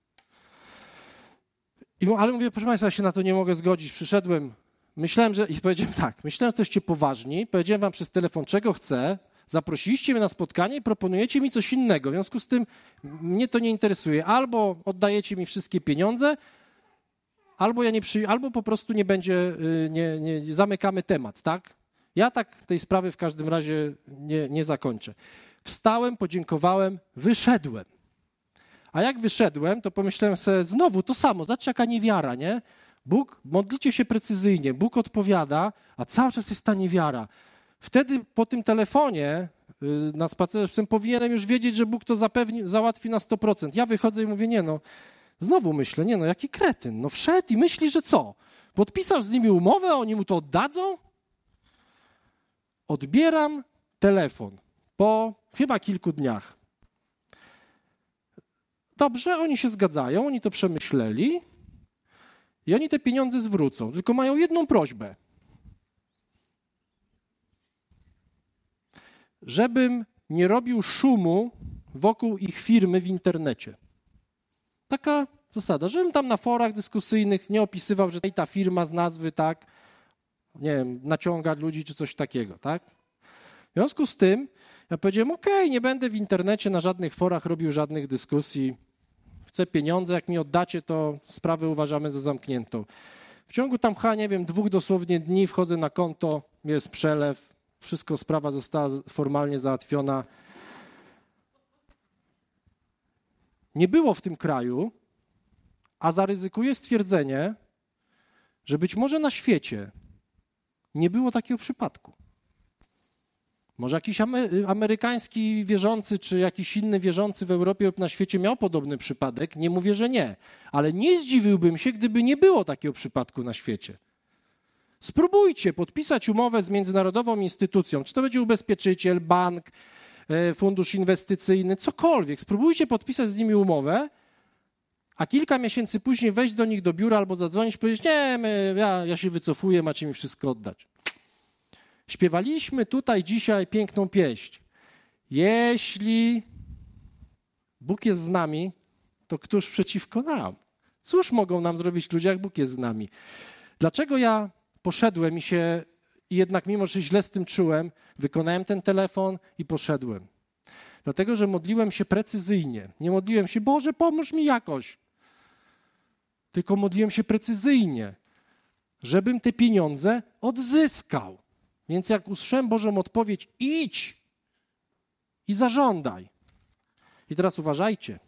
I, ale mówię, proszę państwa, ja się na to nie mogę zgodzić. Przyszedłem, myślałem, że, i powiedziałem tak, myślałem, że jesteście poważni, powiedziałem wam przez telefon, czego chcę, zaprosiliście mnie na spotkanie i proponujecie mi coś innego. W związku z tym mnie to nie interesuje. Albo oddajecie mi wszystkie pieniądze, albo ja nie przy, albo po prostu nie będzie, nie, nie, zamykamy temat, tak? Ja tak tej sprawy w każdym razie nie, nie zakończę. Wstałem, podziękowałem, wyszedłem. A jak wyszedłem, to pomyślałem sobie, znowu to samo, zobaczcie jaka niewiara, nie? Bóg, modlicie się precyzyjnie, Bóg odpowiada, a cały czas jest ta niewiara. Wtedy po tym telefonie na spacerze powinienem już wiedzieć, że Bóg to zapewni, załatwi na sto procent. Ja wychodzę i mówię, nie no, znowu myślę, nie no, jaki kretyn, no wszedł i myśli, że co? Podpisał z nimi umowę, a oni mu to oddadzą? Odbieram telefon. po chyba kilku dniach. Dobrze, oni się zgadzają, oni to przemyśleli i oni te pieniądze zwrócą, tylko mają jedną prośbę. Żebym nie robił szumu wokół ich firmy w internecie. Taka zasada, żebym tam na forach dyskusyjnych nie opisywał, że ta firma z nazwy, tak, nie wiem, naciąga ludzi czy coś takiego, tak? W związku z tym ja powiedziałem, okej, okay, nie będę w internecie na żadnych forach robił żadnych dyskusji. Chcę pieniądze, jak mi oddacie, to sprawę uważamy za zamkniętą. W ciągu tam, ha, nie wiem, dwóch dosłownie dni wchodzę na konto, jest przelew, wszystko, sprawa została formalnie załatwiona. Nie było w tym kraju, a zaryzykuję stwierdzenie, że być może na świecie nie było takiego przypadku. Może jakiś amerykański wierzący, czy jakiś inny wierzący w Europie lub na świecie miał podobny przypadek. Nie mówię, że nie, ale nie zdziwiłbym się, gdyby nie było takiego przypadku na świecie. Spróbujcie podpisać umowę z międzynarodową instytucją, czy to będzie ubezpieczyciel, bank, fundusz inwestycyjny, cokolwiek. Spróbujcie podpisać z nimi umowę, a kilka miesięcy później wejść do nich do biura albo zadzwonić i powiedzieć, nie, my, ja, ja się wycofuję, macie mi wszystko oddać. Śpiewaliśmy tutaj dzisiaj piękną pieśń. Jeśli Bóg jest z nami, to któż przeciwko nam? Cóż mogą nam zrobić ludzie, jak Bóg jest z nami? Dlaczego ja poszedłem i się, i jednak mimo, że źle z tym czułem, wykonałem ten telefon i poszedłem? Dlatego, że modliłem się precyzyjnie. Nie modliłem się, Boże, pomóż mi jakoś. Tylko modliłem się precyzyjnie, żebym te pieniądze odzyskał. Więc jak usłyszałem Bożą odpowiedź, idź i zażądaj. I teraz uważajcie.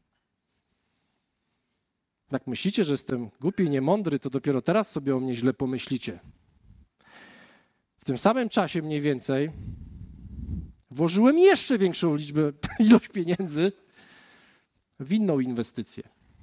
Jak myślicie, że jestem głupi i niemądry, to dopiero teraz sobie o mnie źle pomyślicie. W tym samym czasie mniej więcej włożyłem jeszcze większą liczbę, ilość pieniędzy w inną inwestycję.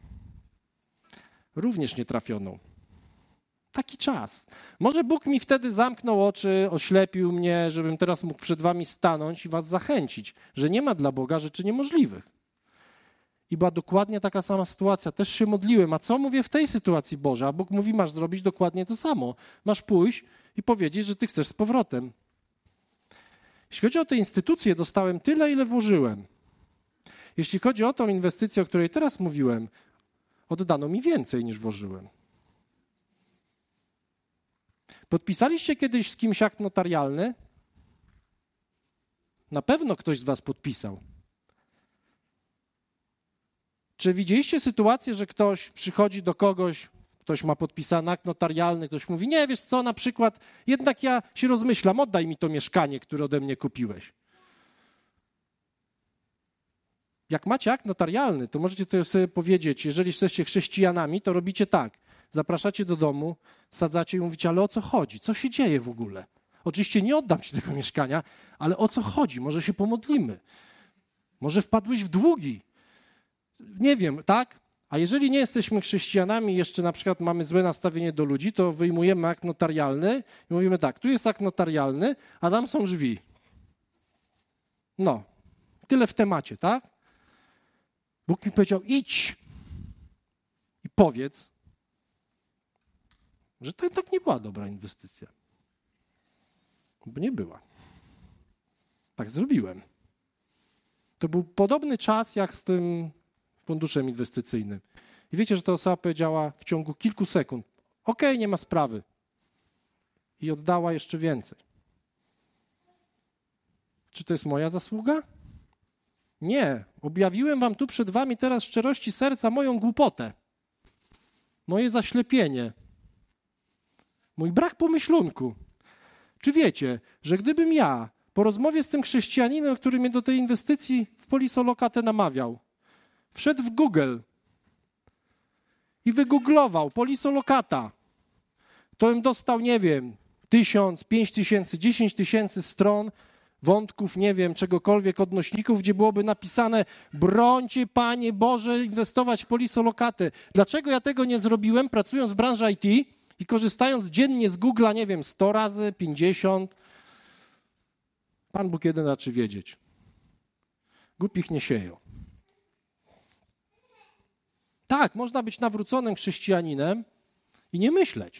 Również nietrafioną. Taki czas. Może Bóg mi wtedy zamknął oczy, oślepił mnie, żebym teraz mógł przed wami stanąć i was zachęcić, że nie ma dla Boga rzeczy niemożliwych. I była dokładnie taka sama sytuacja. Też się modliłem. A co mówię w tej sytuacji, Boże? A Bóg mówi, masz zrobić dokładnie to samo. Masz pójść i powiedzieć, że ty chcesz z powrotem. Jeśli chodzi o te instytucje, dostałem tyle, ile włożyłem. Jeśli chodzi o tą inwestycję, o której teraz mówiłem, oddano mi więcej, niż włożyłem. Podpisaliście kiedyś z kimś akt notarialny? Na pewno ktoś z was podpisał. Czy widzieliście sytuację, że ktoś przychodzi do kogoś, ktoś ma podpisany akt notarialny, ktoś mówi, nie, wiesz co, na przykład, jednak ja się rozmyślam, oddaj mi to mieszkanie, które ode mnie kupiłeś. Jak macie akt notarialny, to możecie to sobie powiedzieć, jeżeli jesteście chrześcijanami, to robicie tak. Zapraszacie do domu, sadzacie i mówicie, ale o co chodzi? Co się dzieje w ogóle? Oczywiście nie oddam ci tego mieszkania, ale o co chodzi? Może się pomodlimy. Może wpadłeś w długi. Nie wiem, tak? A jeżeli nie jesteśmy chrześcijanami, jeszcze na przykład mamy złe nastawienie do ludzi, to wyjmujemy akt notarialny i mówimy tak, tu jest akt notarialny, a tam są drzwi. No, tyle w temacie, tak? Bóg mi powiedział, idź i powiedz, że to jednak nie była dobra inwestycja. Bo nie była. Tak zrobiłem. To był podobny czas jak z tym funduszem inwestycyjnym. I wiecie, że ta osoba powiedziała w ciągu kilku sekund, okej, okay, nie ma sprawy. I oddała jeszcze więcej. Czy to jest moja zasługa? Nie. Objawiłem wam tu przed wami teraz w szczerości serca moją głupotę. Moje zaślepienie. Mój brak pomyślunku. Czy wiecie, że gdybym ja po rozmowie z tym chrześcijaninem, który mnie do tej inwestycji w Polisolokatę namawiał, wszedł w Google i wygooglował Polisolokata, to bym dostał, nie wiem, tysiąc, pięć tysięcy, dziesięć tysięcy stron, wątków, nie wiem, czegokolwiek, odnośników, gdzie byłoby napisane brońcie, Panie Boże, inwestować w Polisolokatę. Dlaczego ja tego nie zrobiłem, pracując w branży I T i korzystając dziennie z Google'a, nie wiem, sto razy, pięćdziesiąt? Pan Bóg jeden raczy wiedzieć. Głupich nie sieją. Tak, można być nawróconym chrześcijaninem i nie myśleć.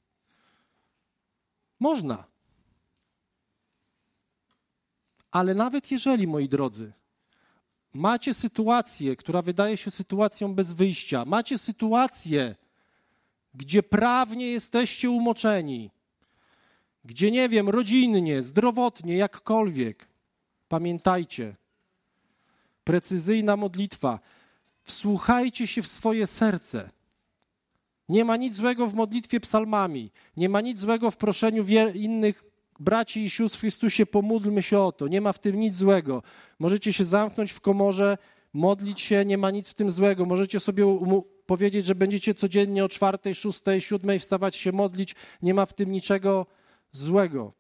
Można. Ale nawet jeżeli, moi drodzy, macie sytuację, która wydaje się sytuacją bez wyjścia, macie sytuację, gdzie prawnie jesteście umoczeni, gdzie, nie wiem, rodzinnie, zdrowotnie, jakkolwiek, pamiętajcie, precyzyjna modlitwa, wsłuchajcie się w swoje serce. Nie ma nic złego w modlitwie psalmami, nie ma nic złego w proszeniu innych braci i sióstr w Chrystusie, pomódlmy się o to, nie ma w tym nic złego. Możecie się zamknąć w komorze, modlić się, nie ma nic w tym złego. Możecie sobie powiedzieć, że będziecie codziennie o czwartej, szóstej, siódmej wstawać się modlić, nie ma w tym niczego złego.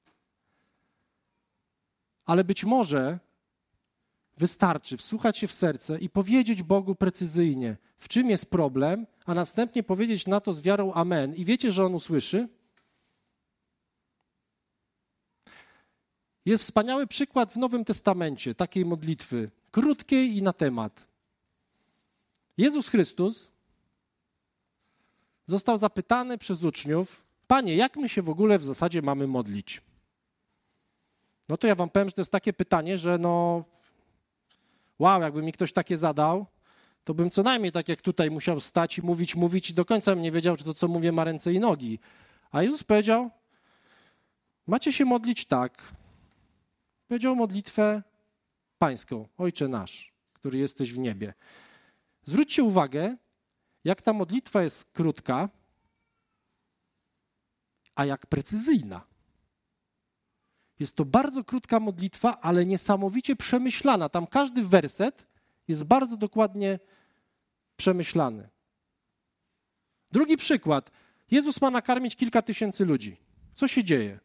Ale być może wystarczy wsłuchać się w serce i powiedzieć Bogu precyzyjnie, w czym jest problem, a następnie powiedzieć na to z wiarą amen. I wiecie, że On usłyszy? Jest wspaniały przykład w Nowym Testamencie takiej modlitwy, krótkiej i na temat. Jezus Chrystus został zapytany przez uczniów, Panie, jak my się w ogóle w zasadzie mamy modlić? No to ja wam powiem, że to jest takie pytanie, że no wow, jakby mi ktoś takie zadał, to bym co najmniej tak jak tutaj musiał stać i mówić, mówić i do końca bym nie wiedział, czy to, co mówię, ma ręce i nogi. A Jezus powiedział, macie się modlić tak. Powiedział modlitwę pańską, Ojcze nasz, który jesteś w niebie. Zwróćcie uwagę, jak ta modlitwa jest krótka, a jak precyzyjna. Jest to bardzo krótka modlitwa, ale niesamowicie przemyślana. Tam każdy werset jest bardzo dokładnie przemyślany. Drugi przykład. Jezus ma nakarmić kilka tysięcy ludzi. Co się dzieje?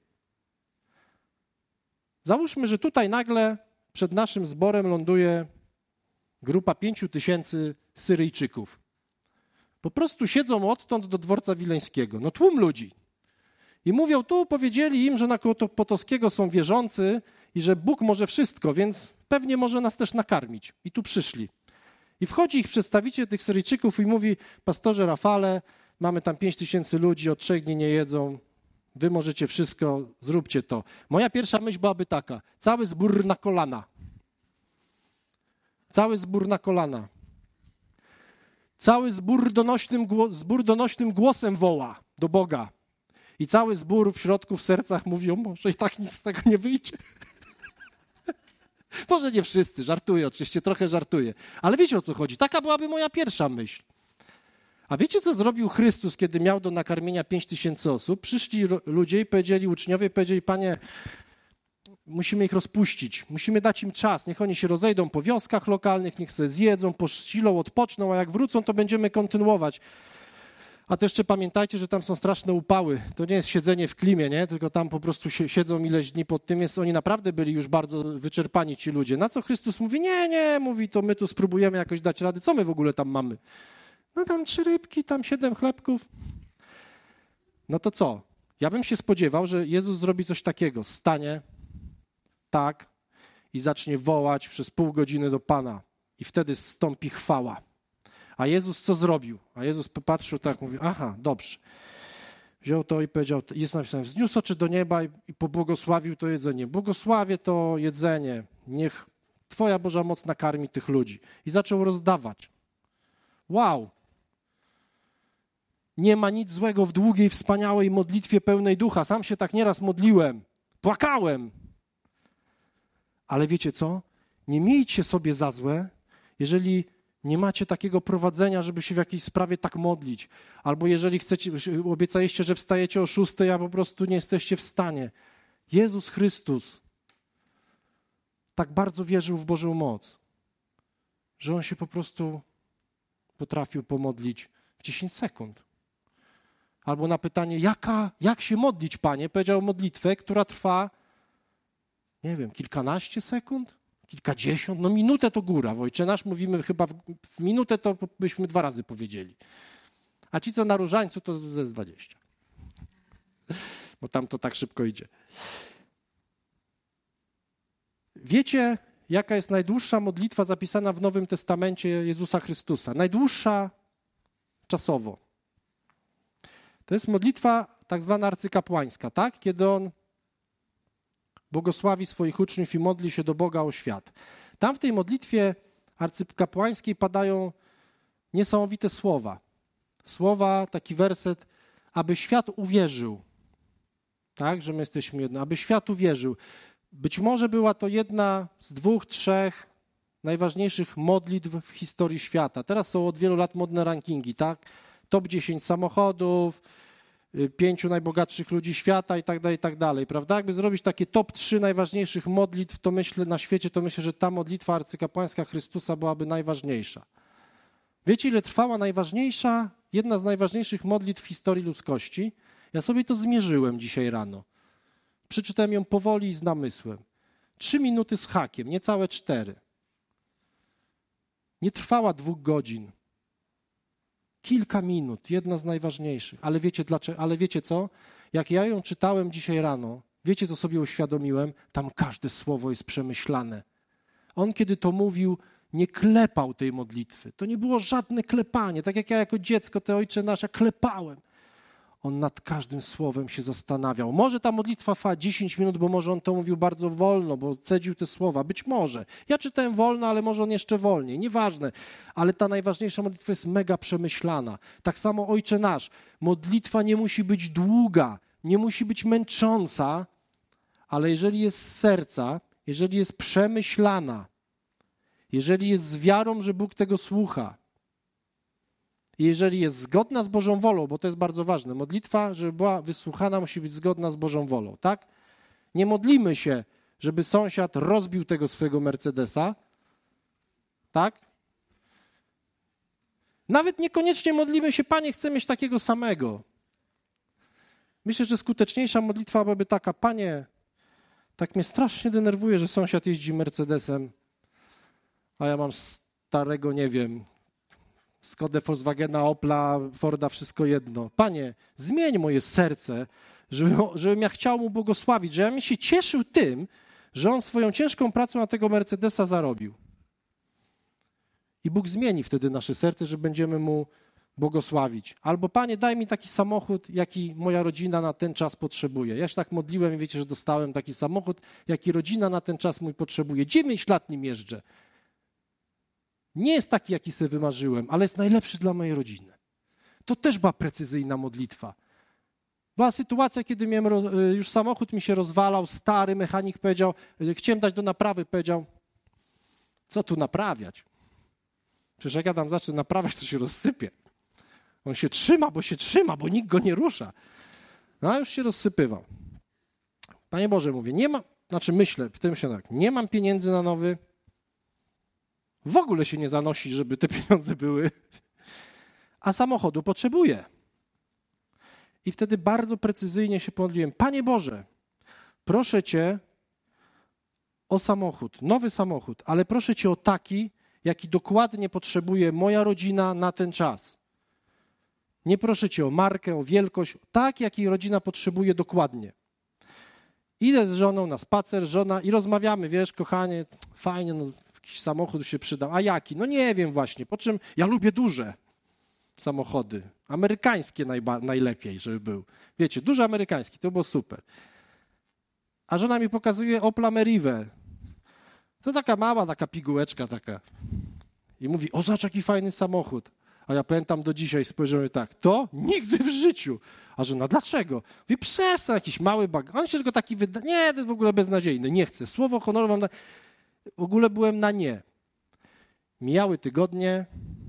Załóżmy, że tutaj nagle przed naszym zborem ląduje grupa pięciu tysięcy Syryjczyków. Po prostu siedzą odtąd do dworca wileńskiego. No tłum ludzi. I mówią, tu powiedzieli im, że na Koło Potockiego są wierzący i że Bóg może wszystko, więc pewnie może nas też nakarmić. I tu przyszli. I wchodzi ich przedstawiciel tych Syryjczyków i mówi, pastorze Rafale, mamy tam pięć tysięcy ludzi, od trzech dni nie jedzą, wy możecie wszystko, zróbcie to. Moja pierwsza myśl byłaby taka, cały zbór na kolana. Cały zbór na kolana. Cały zbór donośnym, zbór donośnym głosem woła do Boga. I cały zbór w środku, w sercach mówią, może i tak nic z tego nie wyjdzie. Może nie wszyscy, żartuję oczywiście, trochę żartuję. Ale wiecie, o co chodzi? Taka byłaby moja pierwsza myśl. A wiecie, co zrobił Chrystus, kiedy miał do nakarmienia pięć tysięcy osób? Przyszli ludzie i powiedzieli, uczniowie, powiedzieli, Panie, musimy ich rozpuścić, musimy dać im czas, niech oni się rozejdą po wioskach lokalnych, niech sobie zjedzą, pościlą, odpoczną, a jak wrócą, to będziemy kontynuować. A to jeszcze pamiętajcie, że tam są straszne upały. To nie jest siedzenie w klimie, nie? Tylko tam po prostu się, siedzą ileś dni pod tym, więc oni naprawdę byli już bardzo wyczerpani, ci ludzie. Na co Chrystus mówi, nie, nie, mówi, to my tu spróbujemy jakoś dać rady. Co my w ogóle tam mamy? No tam trzy rybki, tam siedem chlebków. No to co? Ja bym się spodziewał, że Jezus zrobi coś takiego. Stanie tak i zacznie wołać przez pół godziny do Pana. I wtedy zstąpi chwała. A Jezus co zrobił? A Jezus popatrzył tak, mówi, aha, dobrze. Wziął to i powiedział, jest napisane, wzniósł oczy do nieba i, i pobłogosławił to jedzenie. Błogosławię to jedzenie, niech Twoja Boża moc nakarmi tych ludzi. I zaczął rozdawać. Wow! Nie ma nic złego w długiej, wspaniałej modlitwie pełnej ducha. Sam się tak nieraz modliłem, płakałem. Ale wiecie co? Nie miejcie sobie za złe, jeżeli nie macie takiego prowadzenia, żeby się w jakiejś sprawie tak modlić. Albo jeżeli chcecie, obiecaliście, że wstajecie o szóstej, a po prostu nie jesteście w stanie. Jezus Chrystus tak bardzo wierzył w Bożą moc, że On się po prostu potrafił pomodlić w dziesięć sekund. Albo na pytanie, jaka, jak się modlić, Panie? Powiedział modlitwę, która trwa, nie wiem, kilkanaście sekund? Kilkadziesiąt, no minutę to góra. W Ojcze Nasz mówimy chyba w, w minutę to byśmy dwa razy powiedzieli. A ci, co na różańcu, to ze dwadzieścia. Bo tam to tak szybko idzie. Wiecie, jaka jest najdłuższa modlitwa zapisana w Nowym Testamencie Jezusa Chrystusa? Najdłuższa czasowo. To jest modlitwa tak zwana arcykapłańska, tak? Kiedy on błogosławi swoich uczniów i modli się do Boga o świat. Tam w tej modlitwie arcykapłańskiej padają niesamowite słowa. Słowa, taki werset, aby świat uwierzył, tak, że my jesteśmy jedno, aby świat uwierzył. Być może była to jedna z dwóch, trzech najważniejszych modlitw w historii świata. Teraz są od wielu lat modne rankingi, tak? Top dziesięć samochodów, pięciu najbogatszych ludzi świata i tak dalej, i tak dalej, prawda? Jakby zrobić takie top trzy najważniejszych modlitw, to myślę na świecie, to myślę, że ta modlitwa arcykapłańska Chrystusa byłaby najważniejsza. Wiecie, ile trwała najważniejsza, jedna z najważniejszych modlitw w historii ludzkości? Ja sobie to zmierzyłem dzisiaj rano. Przeczytałem ją powoli i z namysłem. Trzy minuty z hakiem, niecałe cztery. Nie trwała dwóch godzin. Kilka minut, jedna z najważniejszych. Ale wiecie dlaczego? Ale wiecie co? Jak ja ją czytałem dzisiaj rano, wiecie co sobie uświadomiłem? Tam każde słowo jest przemyślane. On kiedy to mówił, nie klepał tej modlitwy. To nie było żadne klepanie. Tak jak ja jako dziecko, te Ojcze Nasze, klepałem. On nad każdym słowem się zastanawiał. Może ta modlitwa trwa dziesięć minut, bo może on to mówił bardzo wolno, bo cedził te słowa. Być może. Ja czytałem wolno, ale może on jeszcze wolniej. Nieważne. Ale ta najważniejsza modlitwa jest mega przemyślana. Tak samo Ojcze Nasz. Modlitwa nie musi być długa, nie musi być męcząca, ale jeżeli jest z serca, jeżeli jest przemyślana, jeżeli jest z wiarą, że Bóg tego słucha, i jeżeli jest zgodna z Bożą wolą, bo to jest bardzo ważne, modlitwa, żeby była wysłuchana, musi być zgodna z Bożą wolą, tak? Nie modlimy się, żeby sąsiad rozbił tego swojego Mercedesa, tak? Nawet niekoniecznie modlimy się, Panie, chcę mieć takiego samego. Myślę, że skuteczniejsza modlitwa byłaby taka, Panie, tak mnie strasznie denerwuje, że sąsiad jeździ Mercedesem, a ja mam starego, nie wiem, Skodę, Volkswagena, Opla, Forda, wszystko jedno. Panie, zmień moje serce, żebym, żebym ja chciał mu błogosławić, że ja bym się cieszył tym, że on swoją ciężką pracą na tego Mercedesa zarobił. I Bóg zmieni wtedy nasze serce, że będziemy mu błogosławić. Albo Panie, daj mi taki samochód, jaki moja rodzina na ten czas potrzebuje. Ja się tak modliłem i wiecie, że dostałem taki samochód, jaki rodzina na ten czas mój potrzebuje. Dziewięć lat nim jeżdżę. Nie jest taki, jaki sobie wymarzyłem, ale jest najlepszy dla mojej rodziny. To też była precyzyjna modlitwa. Była sytuacja, kiedy miałem, już samochód mi się rozwalał, stary mechanik powiedział, chciałem dać do naprawy, powiedział, co tu naprawiać? Przecież jak ja tam zacznę naprawiać, to się rozsypie. On się trzyma, bo się trzyma, bo nikt go nie rusza. No a już się rozsypywał. Panie Boże, mówię, nie mam, znaczy myślę, w tym się tak, nie mam pieniędzy na nowy, w ogóle się nie zanosi, żeby te pieniądze były, a samochodu potrzebuję. I wtedy bardzo precyzyjnie się pomodliłem. Panie Boże, proszę Cię o samochód, nowy samochód, ale proszę Cię o taki, jaki dokładnie potrzebuje moja rodzina na ten czas. Nie proszę Cię o markę, o wielkość, tak, jakiej rodzina potrzebuje dokładnie. Idę z żoną na spacer, żona i rozmawiamy, wiesz, kochanie, fajnie, no, jakiś samochód się przydał. A jaki? No nie wiem właśnie. Po czym ja lubię duże samochody. Amerykańskie najba- najlepiej, żeby był. Wiecie, duży amerykański, to było super. A żona mi pokazuje Opla Merive. To taka mała, taka pigułeczka taka. I mówi, o zobacz jaki fajny samochód. A ja pamiętam do dzisiaj, spojrzałem tak, to nigdy w życiu. A żona, dlaczego? Mówi, przestań, jakiś mały bag. On się tylko taki wyda... Nie, to jest w ogóle beznadziejny, nie chcę. Słowo honoru wam da... W ogóle byłem na nie. Mijały tygodnie,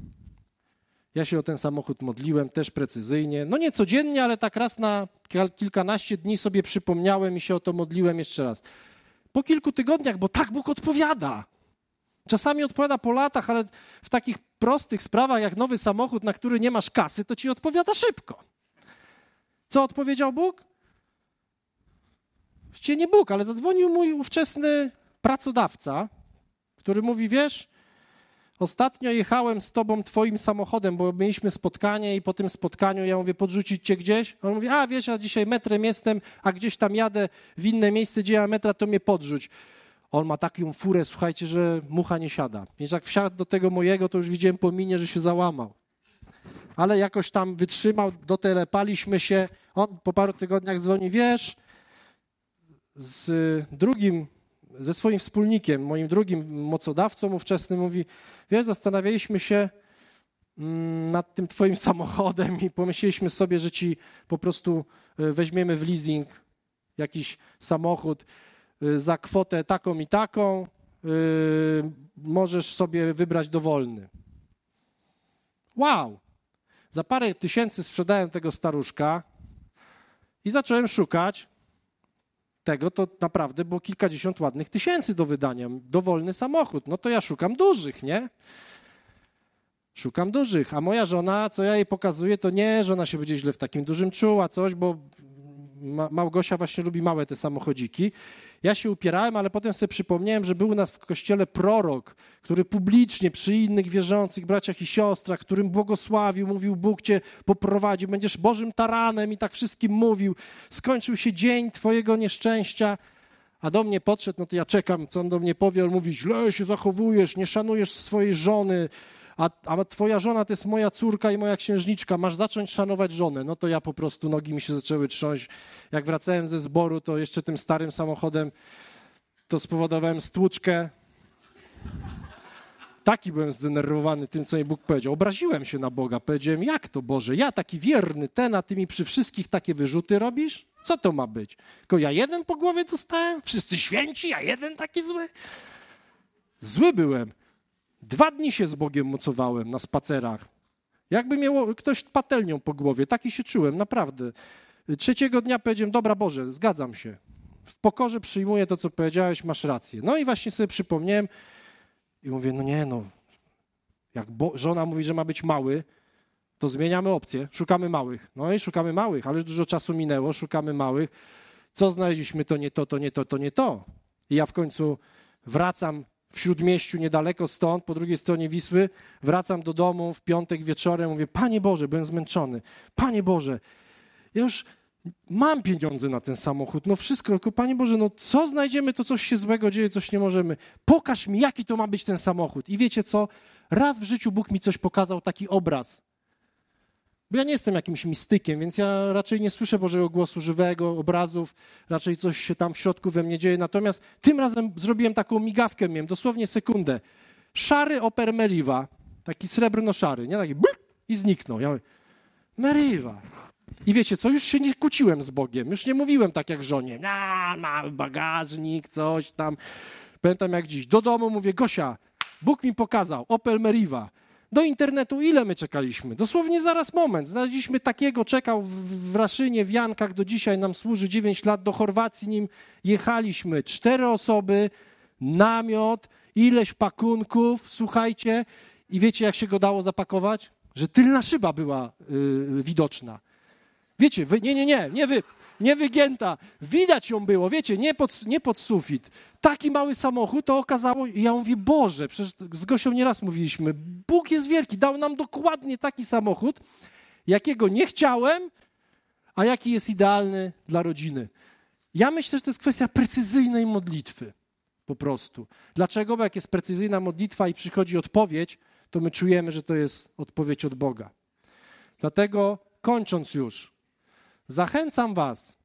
ja się o ten samochód modliłem też precyzyjnie. No nie codziennie, ale tak raz na kilkanaście dni sobie przypomniałem i się o to modliłem jeszcze raz. Po kilku tygodniach, bo tak Bóg odpowiada. Czasami odpowiada po latach, ale w takich prostych sprawach jak nowy samochód, na który nie masz kasy, to ci odpowiada szybko. Co odpowiedział Bóg? Właściwie nie Bóg, ale zadzwonił mój ówczesny pracodawca, który mówi, wiesz, ostatnio jechałem z tobą twoim samochodem, bo mieliśmy spotkanie i po tym spotkaniu ja mówię, podrzucić cię gdzieś? On mówi, a wiesz, ja dzisiaj metrem jestem, a gdzieś tam jadę w inne miejsce, gdzie ja metra, to mnie podrzuć. On ma taką furę, słuchajcie, że mucha nie siada. Więc jak wsiadł do tego mojego, to już widziałem po minie, że się załamał. Ale jakoś tam wytrzymał, dotelepaliśmy się. On po paru tygodniach dzwoni, wiesz, z drugim, ze swoim wspólnikiem, moim drugim mocodawcą ówczesnym, mówi, wiesz, zastanawialiśmy się nad tym twoim samochodem i pomyśleliśmy sobie, że ci po prostu weźmiemy w leasing jakiś samochód za kwotę taką i taką, możesz sobie wybrać dowolny. Wow! Za parę tysięcy sprzedałem tego staruszka i zacząłem szukać tego, to naprawdę było kilkadziesiąt ładnych tysięcy do wydania. Dowolny samochód. No to ja szukam dużych, nie? Szukam dużych. A moja żona, co ja jej pokazuję, to nie, że ona się będzie źle w takim dużym czuła, coś, bo Małgosia właśnie lubi małe te samochodziki. Ja się upierałem, ale potem sobie przypomniałem, że był u nas w kościele prorok, który publicznie przy innych wierzących braciach i siostrach, którym błogosławił, mówił, Bóg cię poprowadzi, będziesz Bożym taranem i tak wszystkim mówił. Skończył się dzień twojego nieszczęścia, a do mnie podszedł, no to ja czekam, co on do mnie powie. On mówi, źle się zachowujesz, nie szanujesz swojej żony, A, a twoja żona to jest moja córka i moja księżniczka, masz zacząć szanować żonę. No to ja po prostu, nogi mi się zaczęły trząść. Jak wracałem ze zboru, to jeszcze tym starym samochodem to spowodowałem stłuczkę. Taki byłem zdenerwowany tym, co mi Bóg powiedział. Obraziłem się na Boga. Powiedziałem, jak to Boże, ja taki wierny ten, a ty mi przy wszystkich takie wyrzuty robisz? Co to ma być? Tylko ja jeden po głowie dostałem? Wszyscy święci, a jeden taki zły? Zły byłem. Dwa dni się z Bogiem mocowałem na spacerach. Jakby miał ktoś patelnią po głowie. Taki się czułem, naprawdę. Trzeciego dnia powiedziałem, dobra Boże, zgadzam się. W pokorze przyjmuję to, co powiedziałeś, masz rację. No i właśnie sobie przypomniałem i mówię, no nie no, jak bo- żona mówi, że ma być mały, to zmieniamy opcję, szukamy małych. No i szukamy małych, ale już dużo czasu minęło, szukamy małych. Co znaleźliśmy, to nie to, to nie to, to nie to. I ja w końcu wracam w Śródmieściu, niedaleko stąd, po drugiej stronie Wisły, wracam do domu w piątek wieczorem, mówię, Panie Boże, byłem zmęczony, Panie Boże, ja już mam pieniądze na ten samochód, no wszystko, tylko Panie Boże, no co znajdziemy, to coś się złego dzieje, coś nie możemy. Pokaż mi, jaki to ma być ten samochód. I wiecie co? Raz w życiu Bóg mi coś pokazał, taki obraz. Bo ja nie jestem jakimś mistykiem, więc ja raczej nie słyszę Bożego głosu żywego, obrazów, raczej coś się tam w środku we mnie dzieje. Natomiast tym razem zrobiłem taką migawkę, miałem dosłownie sekundę. Szary Opel Meriva, taki srebrno-szary, nie taki blik, i zniknął. Ja mówię, Meriva. I wiecie co, już się nie kłóciłem z Bogiem, już nie mówiłem tak jak żonie, a, mały bagażnik, coś tam. Pamiętam jak dziś, do domu mówię, Gosia, Bóg mi pokazał, Opel Meriva. Do internetu ile my czekaliśmy? Dosłownie zaraz moment. Znaleźliśmy takiego, czekał w, w Raszynie, w Jankach, do dzisiaj nam służy dziewięć lat, do Chorwacji nim jechaliśmy. Cztery osoby, namiot, ileś pakunków, słuchajcie. I wiecie, jak się go dało zapakować? Że tylna szyba była yy, widoczna. Wiecie, wy, nie, nie, nie, nie wy, nie wygięta. Widać ją było, wiecie, nie pod, nie pod sufit. Taki mały samochód, to okazało, i ja mówię, Boże, przecież z Gosią nieraz mówiliśmy, Bóg jest wielki, dał nam dokładnie taki samochód, jakiego nie chciałem, a jaki jest idealny dla rodziny. Ja myślę, że to jest kwestia precyzyjnej modlitwy, po prostu. Dlaczego? Bo jak jest precyzyjna modlitwa i przychodzi odpowiedź, to my czujemy, że to jest odpowiedź od Boga. Dlatego, kończąc już, zachęcam was.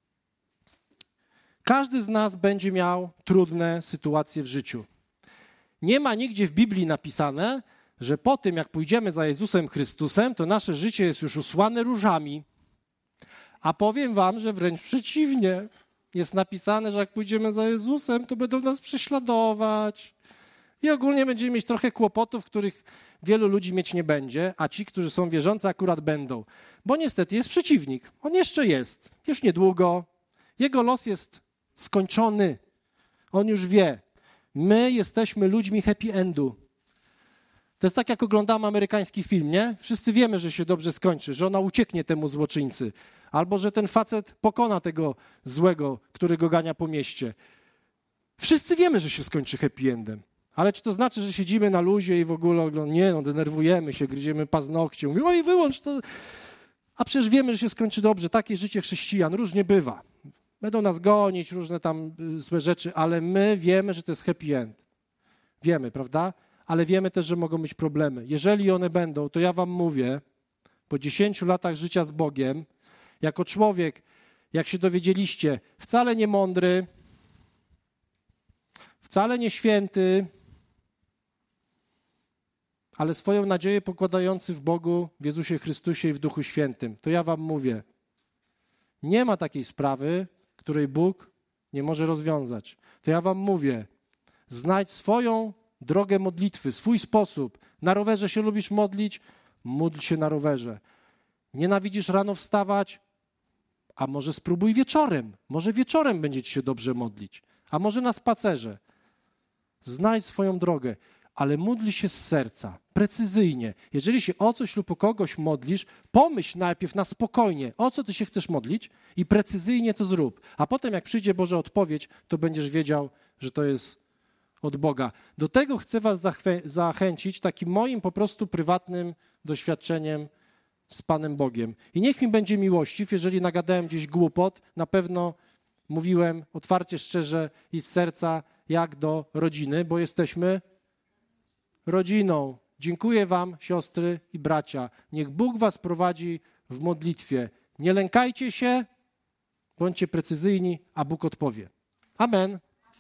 Każdy z nas będzie miał trudne sytuacje w życiu. Nie ma nigdzie w Biblii napisane, że po tym, jak pójdziemy za Jezusem Chrystusem, to nasze życie jest już usłane różami. A powiem wam, że wręcz przeciwnie. Jest napisane, że jak pójdziemy za Jezusem, to będą nas prześladować. I ogólnie będziemy mieć trochę kłopotów, których wielu ludzi mieć nie będzie, a ci, którzy są wierzący, akurat będą. Bo niestety jest przeciwnik. On jeszcze jest. Już niedługo. Jego los jest skończony. On już wie. My jesteśmy ludźmi happy endu. To jest tak, jak oglądamy amerykański film, nie? Wszyscy wiemy, że się dobrze skończy, że ona ucieknie temu złoczyńcy. Albo, że ten facet pokona tego złego, który go gania po mieście. Wszyscy wiemy, że się skończy happy endem. Ale czy to znaczy, że siedzimy na luzie i w ogóle oglądamy? Nie, no denerwujemy się, gryziemy paznokcie. Mówimy, oj, wyłącz to. A przecież wiemy, że się skończy dobrze. Takie życie chrześcijan różnie bywa. Będą nas gonić, różne tam złe rzeczy, ale my wiemy, że to jest happy end. Wiemy, prawda? Ale wiemy też, że mogą być problemy. Jeżeli one będą, to ja wam mówię, po dziesięciu latach życia z Bogiem, jako człowiek, jak się dowiedzieliście, wcale nie mądry, wcale nie święty, ale swoją nadzieję pokładający w Bogu, w Jezusie Chrystusie i w Duchu Świętym, to ja wam mówię, nie ma takiej sprawy, której Bóg nie może rozwiązać. To ja wam mówię, znajdź swoją drogę modlitwy, swój sposób. Na rowerze się lubisz modlić? Módl się na rowerze. Nienawidzisz rano wstawać? A może spróbuj wieczorem. Może wieczorem będzie ci się dobrze modlić. A może na spacerze. Znajdź swoją drogę, ale módl się z serca, precyzyjnie. Jeżeli się o coś lub o kogoś modlisz, pomyśl najpierw na spokojnie, o co ty się chcesz modlić i precyzyjnie to zrób. A potem jak przyjdzie Boża odpowiedź, to będziesz wiedział, że to jest od Boga. Do tego chcę was zachwę- zachęcić takim moim po prostu prywatnym doświadczeniem z Panem Bogiem. I niech mi będzie miłościw, jeżeli nagadałem gdzieś głupot, na pewno mówiłem otwarcie, szczerze i z serca, jak do rodziny, bo jesteśmy rodziną. Dziękuję wam, siostry i bracia. Niech Bóg was prowadzi w modlitwie. Nie lękajcie się, bądźcie precyzyjni, a Bóg odpowie. Amen.